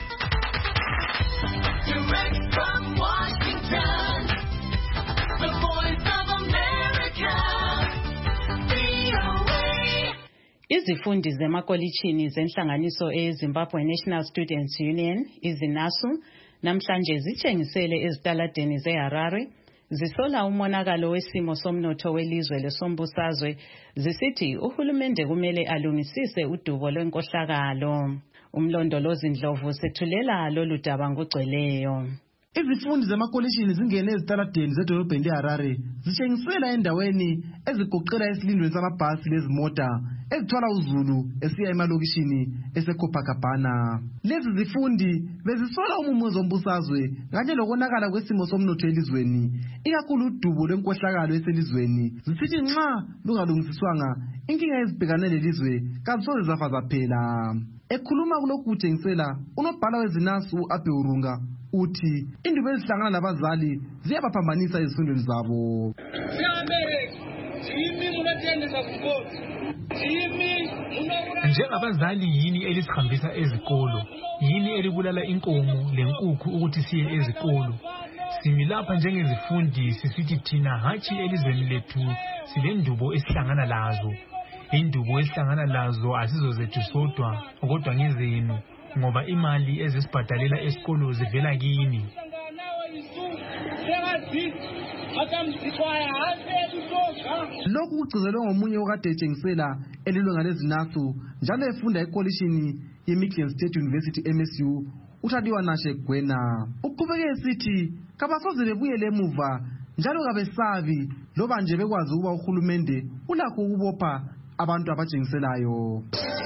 Izifundi zemakolitshini zenhlanganiso eZimbabwe National Students Union, izinasu, namhlanje zitshengisele ezitaladeni zeHarare zisola umonakalo wesimo somnotho welizwe lesombusazwe, zisithi uhulumende kumele alungisise udubo lwenkohlakalo. Umlondolozi Ndlovu sethulela lolu daba ngogcweleyo. Izifundi zemakolitshini zingene ezitaladeni zedolobheni leHarare zitshengisela endaweni ezigoqela esilindweni samabhasi lezimota ezithwala uzulu esiya emalokishini eseCopacabana. Lezi zifundi bezisola umumuzo wombusazwe kanye lokonakala kwesimo somnotho elizweni, ikakhulu udubo lwenkohlakalo eselizweni. Zisithi nxa lungalungisiswanga inkinga ezibhekane lelizwe kazisoze zafa zaphela. Ekhuluma kulokhu kutshengisela unobhala wezinasu Abeurunga uthi indubo ezihlangana nabazali ziyabaphambanisa ezifundweni zabo. Njengabazali yini elisihambisa ezikolo? Yini elibulala inkomo lenkukhu ukuthi siye ezikolo? Simi lapha njengezifundi sisithi thina hatshi elizweni lethu silendubo esihlangana lazo. Indubo esihlangana lazo asizo zethu sodwa kodwa ngezenu, ngoba imali ezisibhadalela esikolo zivela kini. Lokhu kugcizelwe ngomunye okade etshengisela elilunga lezinasu njalo efunda ekolishini yeMichigan State University MSU, uThadiwa Nashe Gwena. Uqhubeke esithi kabasoze bebuyele emuva njalo kabesabi loba nje bekwazi ukuba uhulumende ulakho ukubopha abantu abatshengiselayo.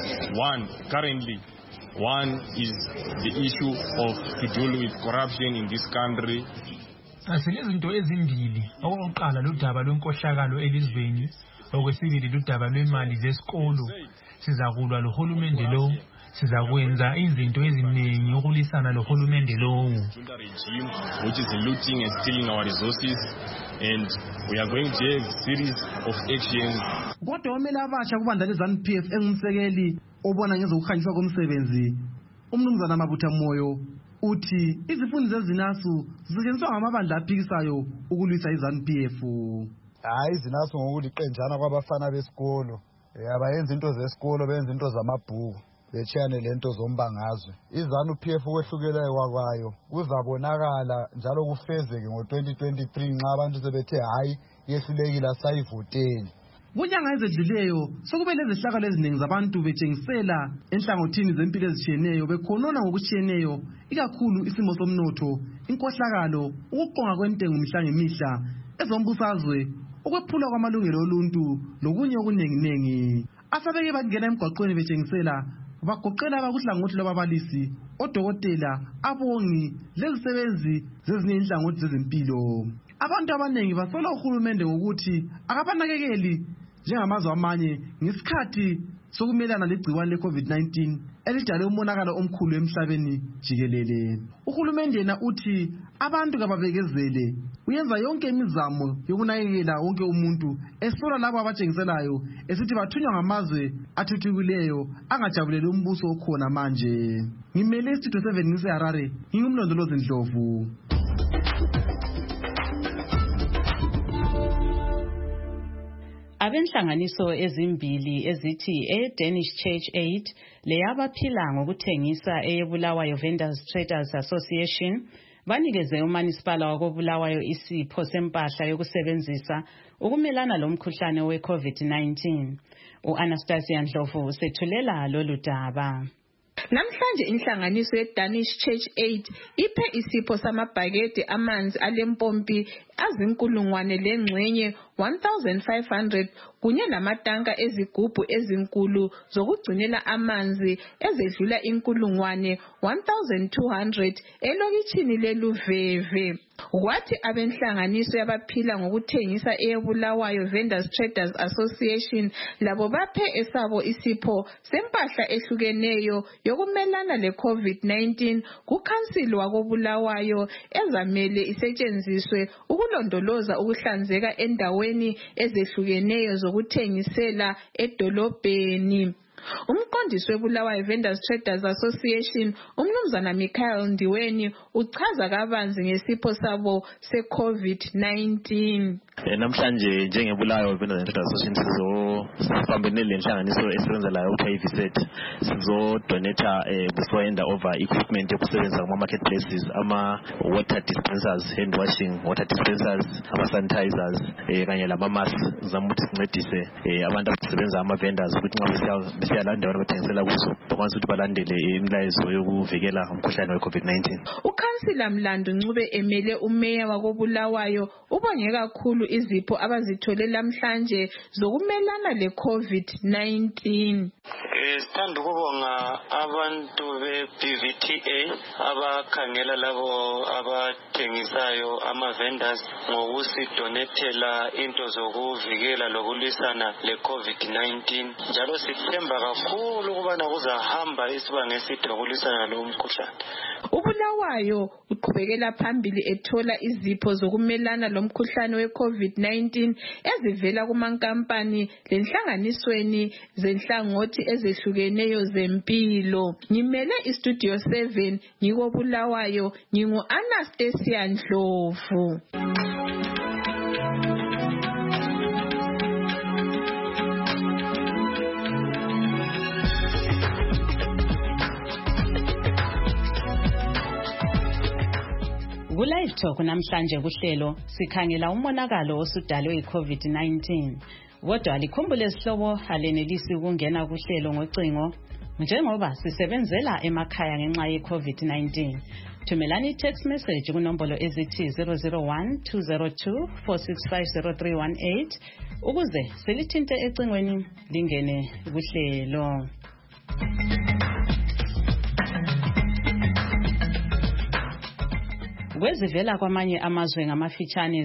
One is the issue of to deal with corruption in this country. Asilezinto ezimbili. Okokuqala ludaba lwenkohlakalo elizweni, okwesibili ludaba lwemali zesikolo. Sizakulwa lohulumende lo, sizakwenza izinto eziningi ukulisana lohulumende lo. Which is looting and stealing our resources, and we are going to have a series of actions. Kodwa omele abasha kubandla leZANU-PF engumsekeli obona ngezokukhanyiswa komsebenzi, umnumzana Mabutha Moyo, uthi izifundi zezinasu zisetshenziswa ngamabandla aphikisayo ukulwisa iZANU-PF. Hayi izinasu ngokuliqenjana kwabafana besikolo. Abayenza into zesikolo, benza into zamabhuku, betshiyane lento zombangazwe. iZANU-PF kwehlukelayo kwayo kuzabonakala njalo kufezeke ngo-2023 nxa abantu sebethe hayi yehlulekile asayivoteni. Kunyanga ezedluleyo sokube lezehlakalo eziningi zabantu betshengisela enhlangothini zempilo ezitshiyeneyo bekhonona ngokutshiyeneyo, ikakhulu isimo somnotho, inkohlakalo, ukuqonga kwentengo mihla ngemihla, ezombusazwe, ukwephulwa kwamalungelo oluntu lokunye okuningi. Asabeke bangena emgwaqweni betshengisela bagoqela abakuhlangothi lwababalisi, odokotela, abongi, lezisebenzi zezinye inhlangothi zezempilo. Abantu abaningi basola uhulumende ngokuthi akabanakekeli njengamazwe amanye ngesikhathi sokumelana legciwane le-COVID-19 elidale umonakalo omkhulu emhlabeni jikelele. Uhulumende yena uthi abantu kababekezele, uyenza yonke imizamo yokunakekela wonke umuntu, esola labo abatshengiselayo esithi bathunywa ngamazwe athuthukileyo angajabuleli umbuso okhona manje. Ngimele iStudio 7 ngiseHarare, ngingumlondolozi Ndlovu. Abenhlanganiso ezimbili ezithi Danish Church Aid leyabaphila ngokuthengisa eyeBulawayo Vendors Traders Association banikeze uManisipala wakoBulawayo isipho sempahla yokusebenzisa ukumelana lomkhuhlane we-COVID-19. U-Anastasia Ndlovu usethulela lolu daba. Namhlanje inhlanganiso ye-Danish Church Aid iphe isipho samabhakede amanzi alempompi azinkulungwane lengxenye 1500 kunye namatanka ezigubhu ezinkulu zokugcinela amanzi ezedlula inkulungwane 1200 elokitshini leLuveve. Kwathi abenhlanganiso yabaphila ngokuthengisa eyeBulawayo Vendors Traders Association labo baphe esabo isipho sempahla ehlukeneyo yokumelana le-COVID-19 kukhansili wakoBulawayo ezamele isetshenziswe ukulondoloza ukuhlanzeka endaweni ezehlukeneyo zokuthengisela edolobheni. Umqondisi weBulawayo Vendors Traders Association umnumzana Michael Ndiweni uchaza kabanzi ngesipho sabo se-COVID-19. Namhlanje njengeBulawayo Vendors Traders Association sizofambene lenhlanganiso esebenza layo uPayViset sizodonata busoyenda over equipment yokusebenza kuma marketplaces, ama water dispensers, hand washing water dispensers, ama sanitizers kanye lama masks zamuthi sincedise abantu abasebenza ama vendors ukuthi nxa siyalandela ukuthengisela kuso bakwazi ukuthi balandele imilayezo yokuvikela umkhuhlane we-COVID-19. Ukhansila Mlando Ncube emele umeya wakoBulawayo ubonge kakhulu izipho abazithole namhlanje zokumelana le-COVID-19. Sithanda ukubonga abantu be-BVTA abakhangela labo abathengisayo ama-vendors ngokusidonethela into zokuvikela lokulwisana le-COVID-19. Njalo sithemba kakhulu ukubana kuzahamba isibanga eside lokulwisana lo mkhuhlane. uBulawayo uqhubekela phambili ethola izipho zokumelana lomkhuhlane we-COVID-19 ezivela kumankampani lenhlanganisweni zenhlangothi ezehlukeneyo zempilo. Ngimele iStudio 7 ngikoBulawayo, ngingu-Anastasia Ndlovu. Ku-Live Talk namhlanje kuhlelo sikhangela umonakalo osudalwe yi-COVID-19. Kodwa likhumbule isihlobo alenelisi ukungena kuhlelo ngocingo njengoba sisebenzela emakhaya ngenxa ye-COVID-19. Thumelani text message kunombolo ezithi 001-202-4650318 ukuze silithinte ecingweni lingene kuhlelo. Kwezivela kwamanye amazwe ngamafitshane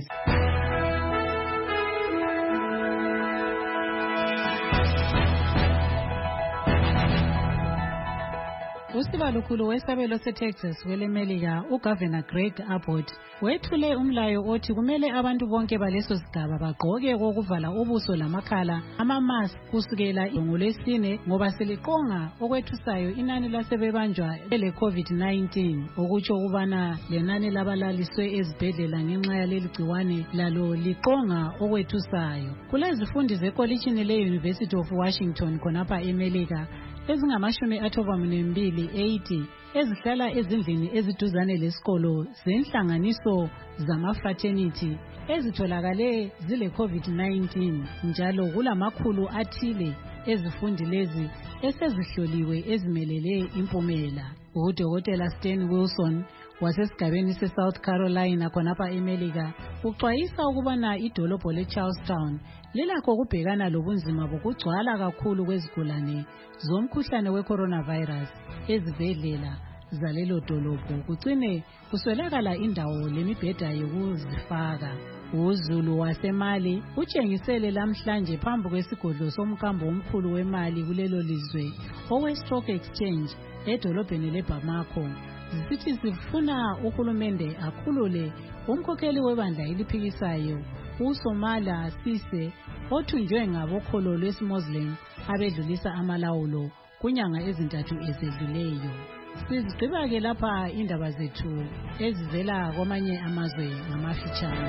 Usibalukhulu wesabelo seTexas kwelemelika uGovernor Greg Abbott wethule umlayo othi kumele abantu bonke baleso sigaba bagqoke kokuvala ubuso lamakhala ama-mask kusukela ngoLwesine ngoba seliqonga okwethusayo inani lasebebanjwa ele-COVID-19 okutsho ukubana lenani labalaliswe ezibhedlela ngenxa yaleli gciwane lalo liqonga okwethusayo. Kulezifundi zekolitshini le-University of Washington khonapha eMelika ezingama-92 ezihlala ezindlini eziduzane lesikolo zenhlanganiso zama-fraternity ezitholakale zile-COVID-19 njalo kulamakhulu athile ezifundi lezi esezihloliwe ezimelele impumela. UDokotela Stan Wilson wasesigabeni se-South Carolina khonapha eMelika uxwayisa ukubana idolobho le-Charlestown lilakho ukubhekana lobunzima bokugcwala kakhulu kwezigulane zomkhuhlane we-coronavirus ezibhedlela zalelo dolobho kucine kuswelakala indawo lemibheda yokuzifaka. UZulu waseMali utshengisele lamhlanje phambi kwesigodlo somkambo omkhulu wemali kulelo lizwe owe-Stock Exchange edolobheni leBamako zisithi zifuna uhulumende akhulule umkhokheli webandla eliphikisayo uSomala Sise othunjwe ngabokholo lwesi-Muslim abedlulisa amalawulo kunyanga ezintathu ezedluleyo. Sizigqiba-ke lapha indaba zethu ezivela kwamanye amazwe ngamafitshane.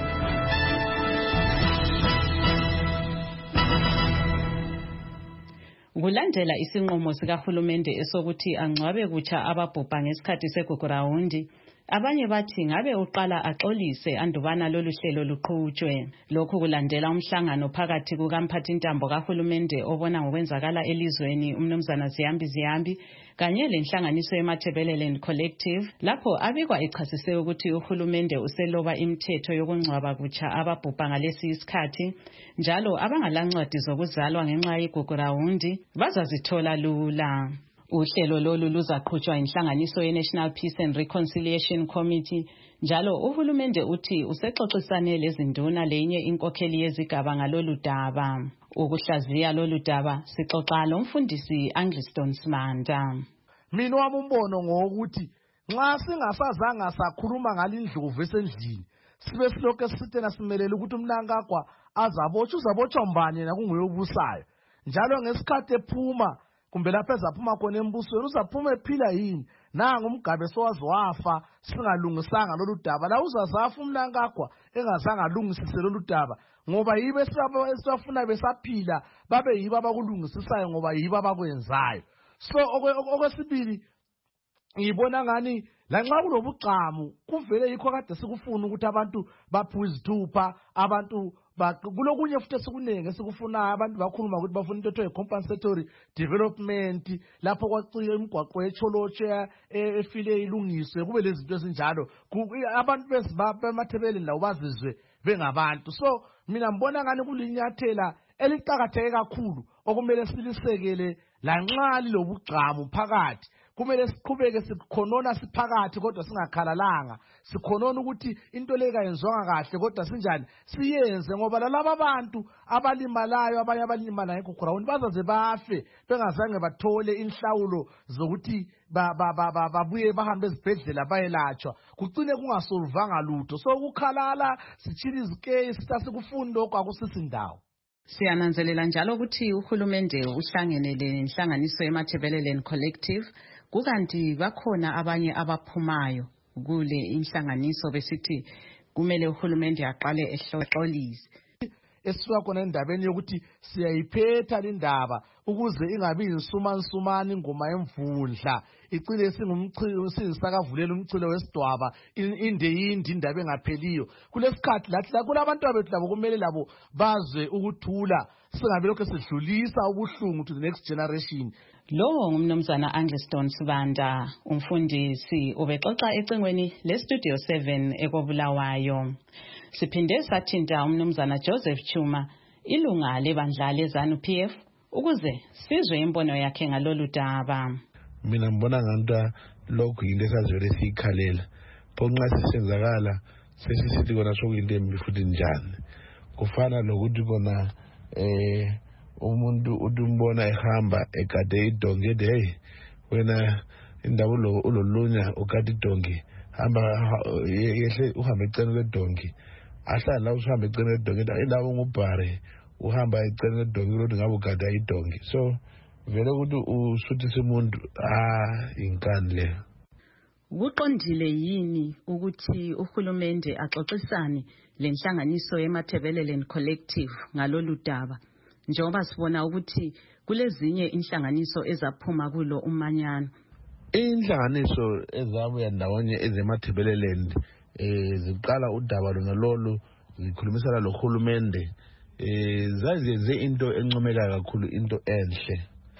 Kulandela isinqumo sikahulumende esokuthi angcwabe kutsha ababhubha ngesikhathi segugurawundi, abanye bathi ngabe uqala axolise andubana lolu hlelo luqhutshwe. Lokhu kulandela umhlangano phakathi kukamphathintambo kahulumende obona ngokwenzakala elizweni umnumzana Ziyambi kanye lenhlanganiso yeMatabeleland Collective, lapho abikwa echasise ukuthi uhulumende useloba imithetho yokungcwaba kutsha ababhubha ngalesi isikhathi, njalo abangalancwadi zokuzalwa ngenxa yegugurawundi bazazithola lula. Uhlelo lolu luzaqhutshwa inhlanganiso ye-National Peace and Reconciliation Committee, njalo uhulumende uthi usexoxisane lezinduna lenye inkokheli yezigaba ngalolu daba. Ukuhlaziya lolu daba sixoxa lomfundisi Angliston Smanda. Mina wami umbono ngokuthi nxa singasazanga sakhuluma ngalindlovu esendlini sibe siloke sitena simelele ukuthi umnankagwa uzabotshwa mbani nakunguyobusayo, njalo ngesikhathi ephuma kumbe lapha ezaphuma khona embusweni uzaphuma ephila yini nanga umgabe sowazi wafa singalungisanga lolu daba. La uzazafa umnankagwa engazange alungisise lolu daba ngoba yibe esibafuna besaphila babe yibo abakulungisisayo ngoba yibo abakwenzayo. So okwesibili ngibona ngani lanxa kulobugcamu kuvele yikho kade sikufuna ukuthi abantu baphuwe izithupha, abantu kulokunye futhi esikunenge sikufunayo, abantu bakhuluma ukuthi bafuna into ethiwa compensatory development, lapho kwacike imigwaqo echolotshe efile ilungiswe kube lezi zinto ezinjalo, abantu beMatabeleland lawo bazizwe bengabantu. So mina ngibona ngani kulinyathela eliqhakatheke kakhulu okumele silisekele lanxa lilobugcamu phakathi. Kumele siqhubeke sikhonona siphakathi kodwa singakhalalanga, sikhonona ukuthi into le kayenzwanga kahle kodwa sinjani siyenze, ngoba lalabo abantu abalimalayo, abanye abalimala ngegugrawundi bazaze bafe bengazange bathole inhlawulo zokuthi babuye bahambe ezibhedlela bayelatshwa, kucine kungasolvanga lutho. So ukukhalala sitshila izikeyi sitasikufundi lokho akusisindawo. Siyananzelela njalo ukuthi uhulumende uhlangene lenhlanganiso yeMatabeleland Collective, kukanti bakhona abanye abaphumayo kule inhlanganiso besithi kumele uhulumende aqale ehloxolise. Esisuka khona endabeni yokuthi siyayiphetha lindaba ukuze ingabi insumansumana ingoma yemvundla icile singumsakavulela umchilo wesidwaba inde indaba engapheliyo. Kulesikhathi lathi kulabantu abethu labo kumele labo bazwe ukuthula, singabe lokho sidlulisa ubuhlungu to the next generation. Lo ngumnumzana Angliston Sibanda, umfundisi ubexoxa ecingweni leStudio 7 eKobulawayo. Siphinde sathinta umnumzana Joseph Chuma, ilunga lebandla leZANU-PF, ukuze sizwe imbono yakhe ngalolu daba. Mina ngibona nganta lokhu into esazwele siyikhalela, pho nxa sisenzakala sesisithi kona sokuyinto embi futhi njani. Kufana lokuthi kona umuntu umbona ehamba egade idongi ethi hey wena indawo ulolunya ugade idongi hamba yehle uhambe ecene kwedongi, ahlala la uhambe ecene kwedongi indawo ngubhare uhamba ecene kwedongi lothi ngabe ugade idongi. So vele ukuthi usuthise umuntu inkani le. Kuqondile yini ukuthi uhulumende axoxisane lenhlanganiso yeMatabeleland Collective ngalolu daba, njengoba sibona ukuthi kulezinye inhlanganiso ezaphuma kulo umanyano? Inhlanganiso ezabuya ndawonye ezeMatabeleland ziqala udaba lona lolu zikhulumisana lohulumende, zazenze into encomeka kakhulu, into enhle.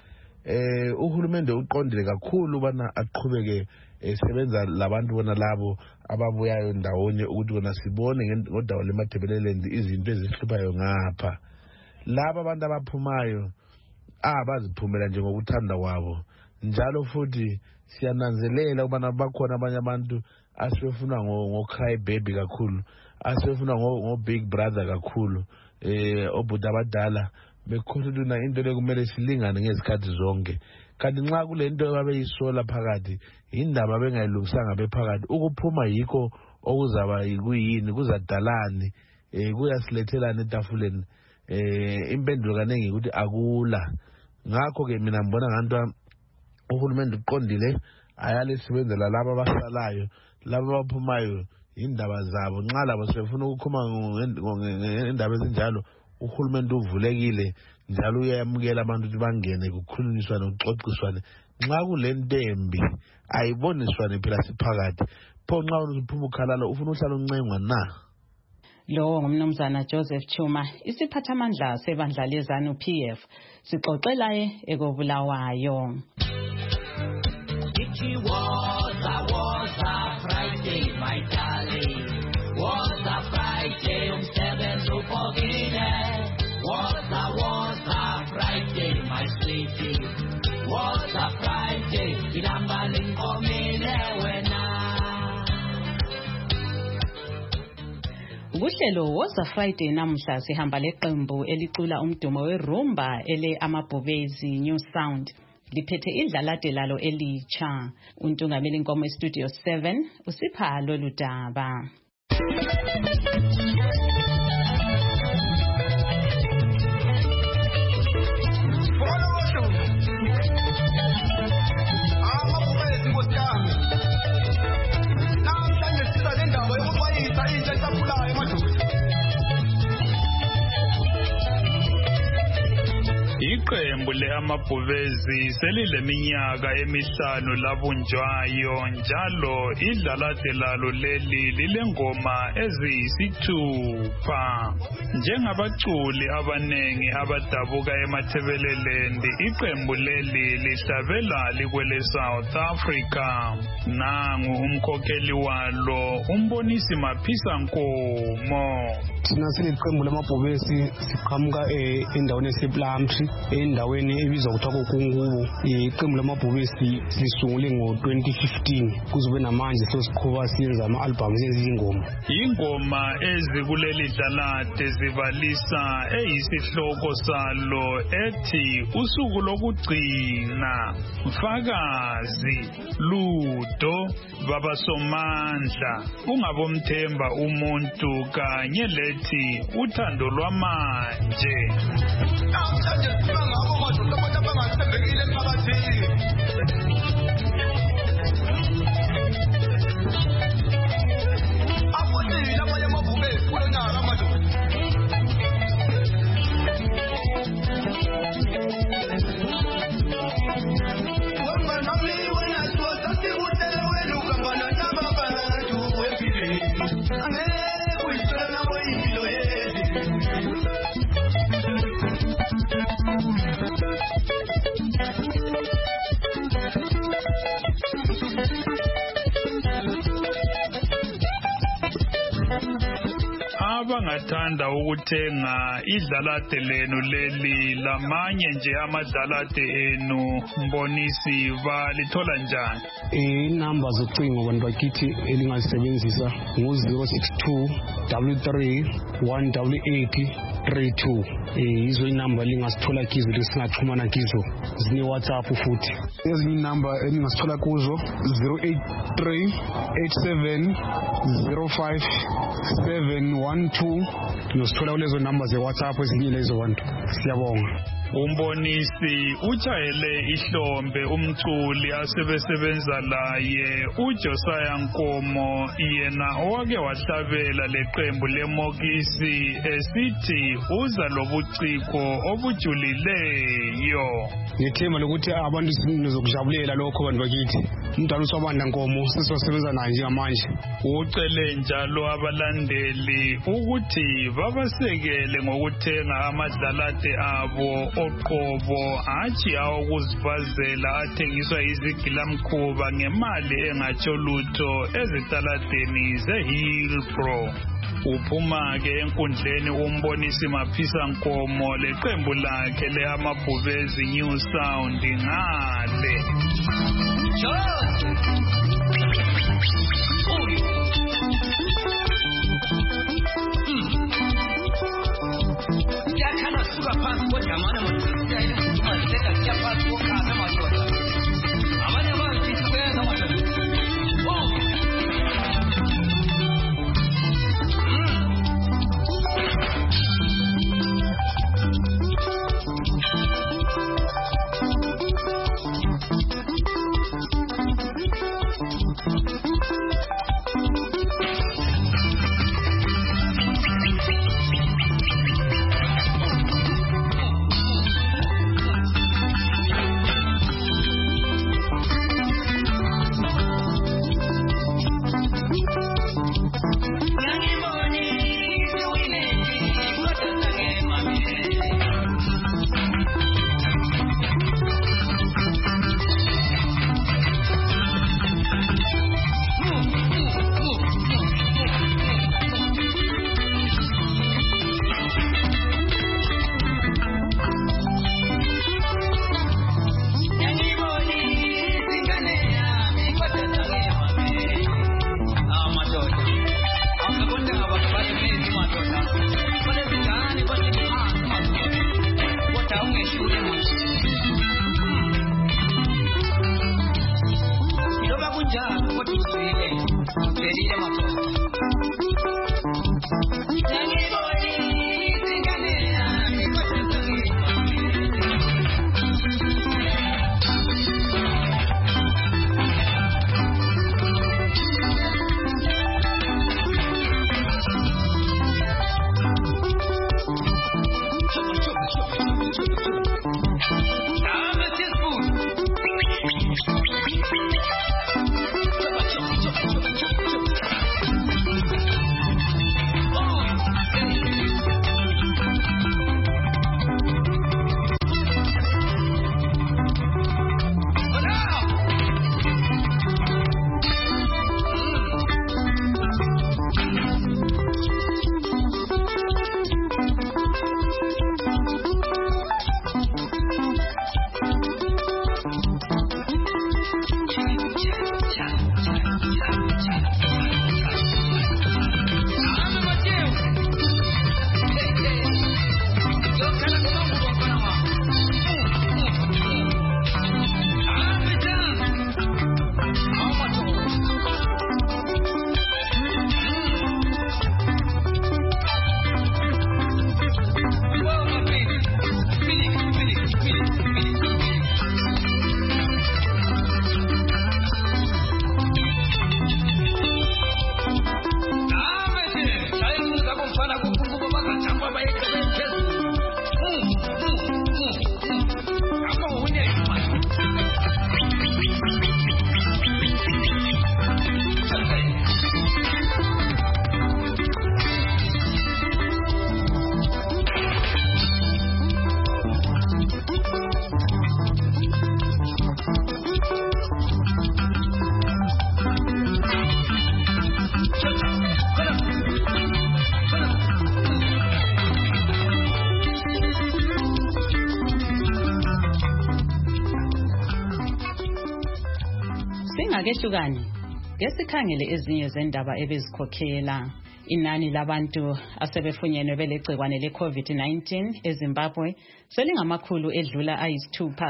uhulumende uqondile kakhulu bana aqhubeke esebenza labantu bona labo ababuyayo ndawonye ukuthi bona sibone ngodawo leMatabeleland izinto ezihluphayo ngapha. Laba abantu abaphumayo abaziphumela nje ngokuthanda kwabo. Njalo futhi siyananzelela ubana bakhona abanye abantu asebefuna ngo-cry baby kakhulu, asebefuna ngo-big brother kakhulu, obhuti abadala bekhohlula into lekumele silingane ngezikhathi zonke. Kanti nxa kule nto ababeyisola phakathi indaba bengayilungisanga bephakathi, ukuphuma yikho okuzaba kuyini, kuzadalani, kuyasilethelana etafuleni. Impendulo kaningi ukuthi akula. Ngakho-ke mina ngibona nganto uhulumende uqondile ayalisebenzela laba abasalayo, laba abaphumayo indaba zabo. Nxa labo sebefuna ukukhuma ngendaba ezinjalo, uhulumende uvulekile njalo uyamukela abantu ukuthi bangene kukhulunyiswane kuxoxiswane. Nxa kule ntembi ayiboniswane phela siphakathi, pho nxa uphuma ukhalala ufuna uhlala uncengwa na? Lo ngumnumzana Joseph Chuma, isiphathamandla sebandla lezanu PF, sixoxelaye ekobulawayo. Was a Friday, my darling. Was a Friday, umsebenzi upokile. Was a Friday, my sweetie. Was a Friday, ilamba linkomile wena. Kuhlelo Was a Friday namuhla sihamba leqembu elicula umdumo werumba ele Amabhubezi New Sound. Liphethe idlalade lalo elitsha. Untungameli Nkomo eStudio 7 usipha lolu daba. Iqembu leAmabhubezi selileminyaka emihlanu labunjwayo, njalo idlalade lalo leli lilengoma eziyisithupha. Njengabaculi abanengi abadabuka eMatabeleland, iqembu leli lihlabela likwele South Africa. Nangu umkhokheli walo, umbonisi Maphisa Nkomo. Thina siliqembu laMabhubezi siqhamuka endaweni esePlumtree, endaweni ebizwa kuthiwa kokungubo. Iqembu laMabhubezi lisungule ngo-2015 kuze namanje sesiqhuba siyenza ama-albums ezingoma. Ingoma ezikuleli dlalade zibalisa eyisihloko salo ethi usuku lokugcina, Mfakazi, Ludo, Baba Somandla, Ungabomthemba umuntu kanye lethi uthando lwamanje. Abangathanda ukuthenga idlalade lenu leli lamanye nje amadlalade enu, Mbonisi, balithola njani? Inamba zocingo abantu bakithi elingazisebenzisa ngo-062 33 188 32. Izo inamba elingasithola kizo lesingaxhumana kizo. Zine WhatsApp futhi. Ezinye inamba elingasithola kuzo 083 87 05 712. Nosithola kulezo namba ze WhatsApp ezinye lezo bantu. Siyabonga. Umbonisi ujayele ihlombe umculi asebesebenza laye uJosiah Nkomo, yena owake wahlabela leqembu leMokisi esithi uza lobuciko obujulileyo. Ngithemba lokuthi abantu sizokujabulela lokho bantu bakithi. Umntwana uSwabanda Nkomo sizosebenza naye njengamanje. Ucele njalo abalandeli ukuthi babasekele ngokuthenga amadlalade abo oqobo hatshi awokuzivazela athengiswa izigilamkhuba ngemali engatsho lutho ezitaladeni ze-Hillbrow. Uphuma-ke enkundleni umbonisi Maphisa Nkomo leqembu lakhe le-Amabhubezi New Sound ngale. Singakehlukani ngesikhangele ezinye zendaba ebezikhokhela inani labantu asebefunyenwe belegcikwane le-COVID-19 eZimbabwe selingamakhulu edlula ayisithupha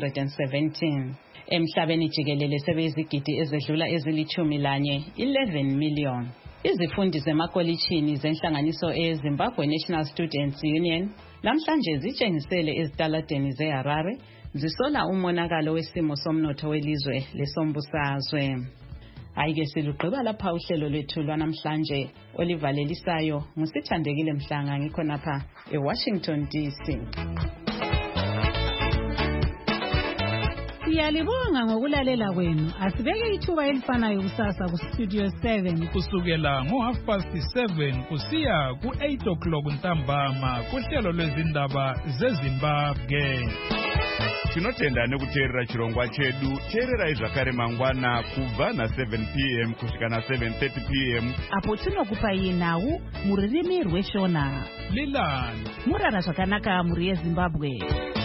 617 emhlabeni jikelele sebeyizigidi ezedlula ezili-11 million. Izifundi zemakolitshini zenhlanganiso eZimbabwe National Students Union namhlanje zitshengisele ezitaladeni zeHarare zisola umonakalo wesimo somnotho welizwe lesombusazwe. Ayike silugqiba lapha uhlelo lwethu lwanamhlanje olivalelisayo ngusithandekile Mhlanga ngikho napha eWashington DC. Siyalibonga ngokulalela kwenu. Asibeke ithuba elifanayo kusasa ku Studio 7 kusukela ngo7:30 kusiya ku8 o'clock ntambama kuhlelo lwezindaba zeZimbabwe. Tinotenda nekuteerera chirongwa chedu. Teererai zvakare mangwana kubva na7 p.m. kusvika na7:30 p.m. apo tinokupai nhau muririmi rweshona. Lilani murara zvakanaka muri yeZimbabwe.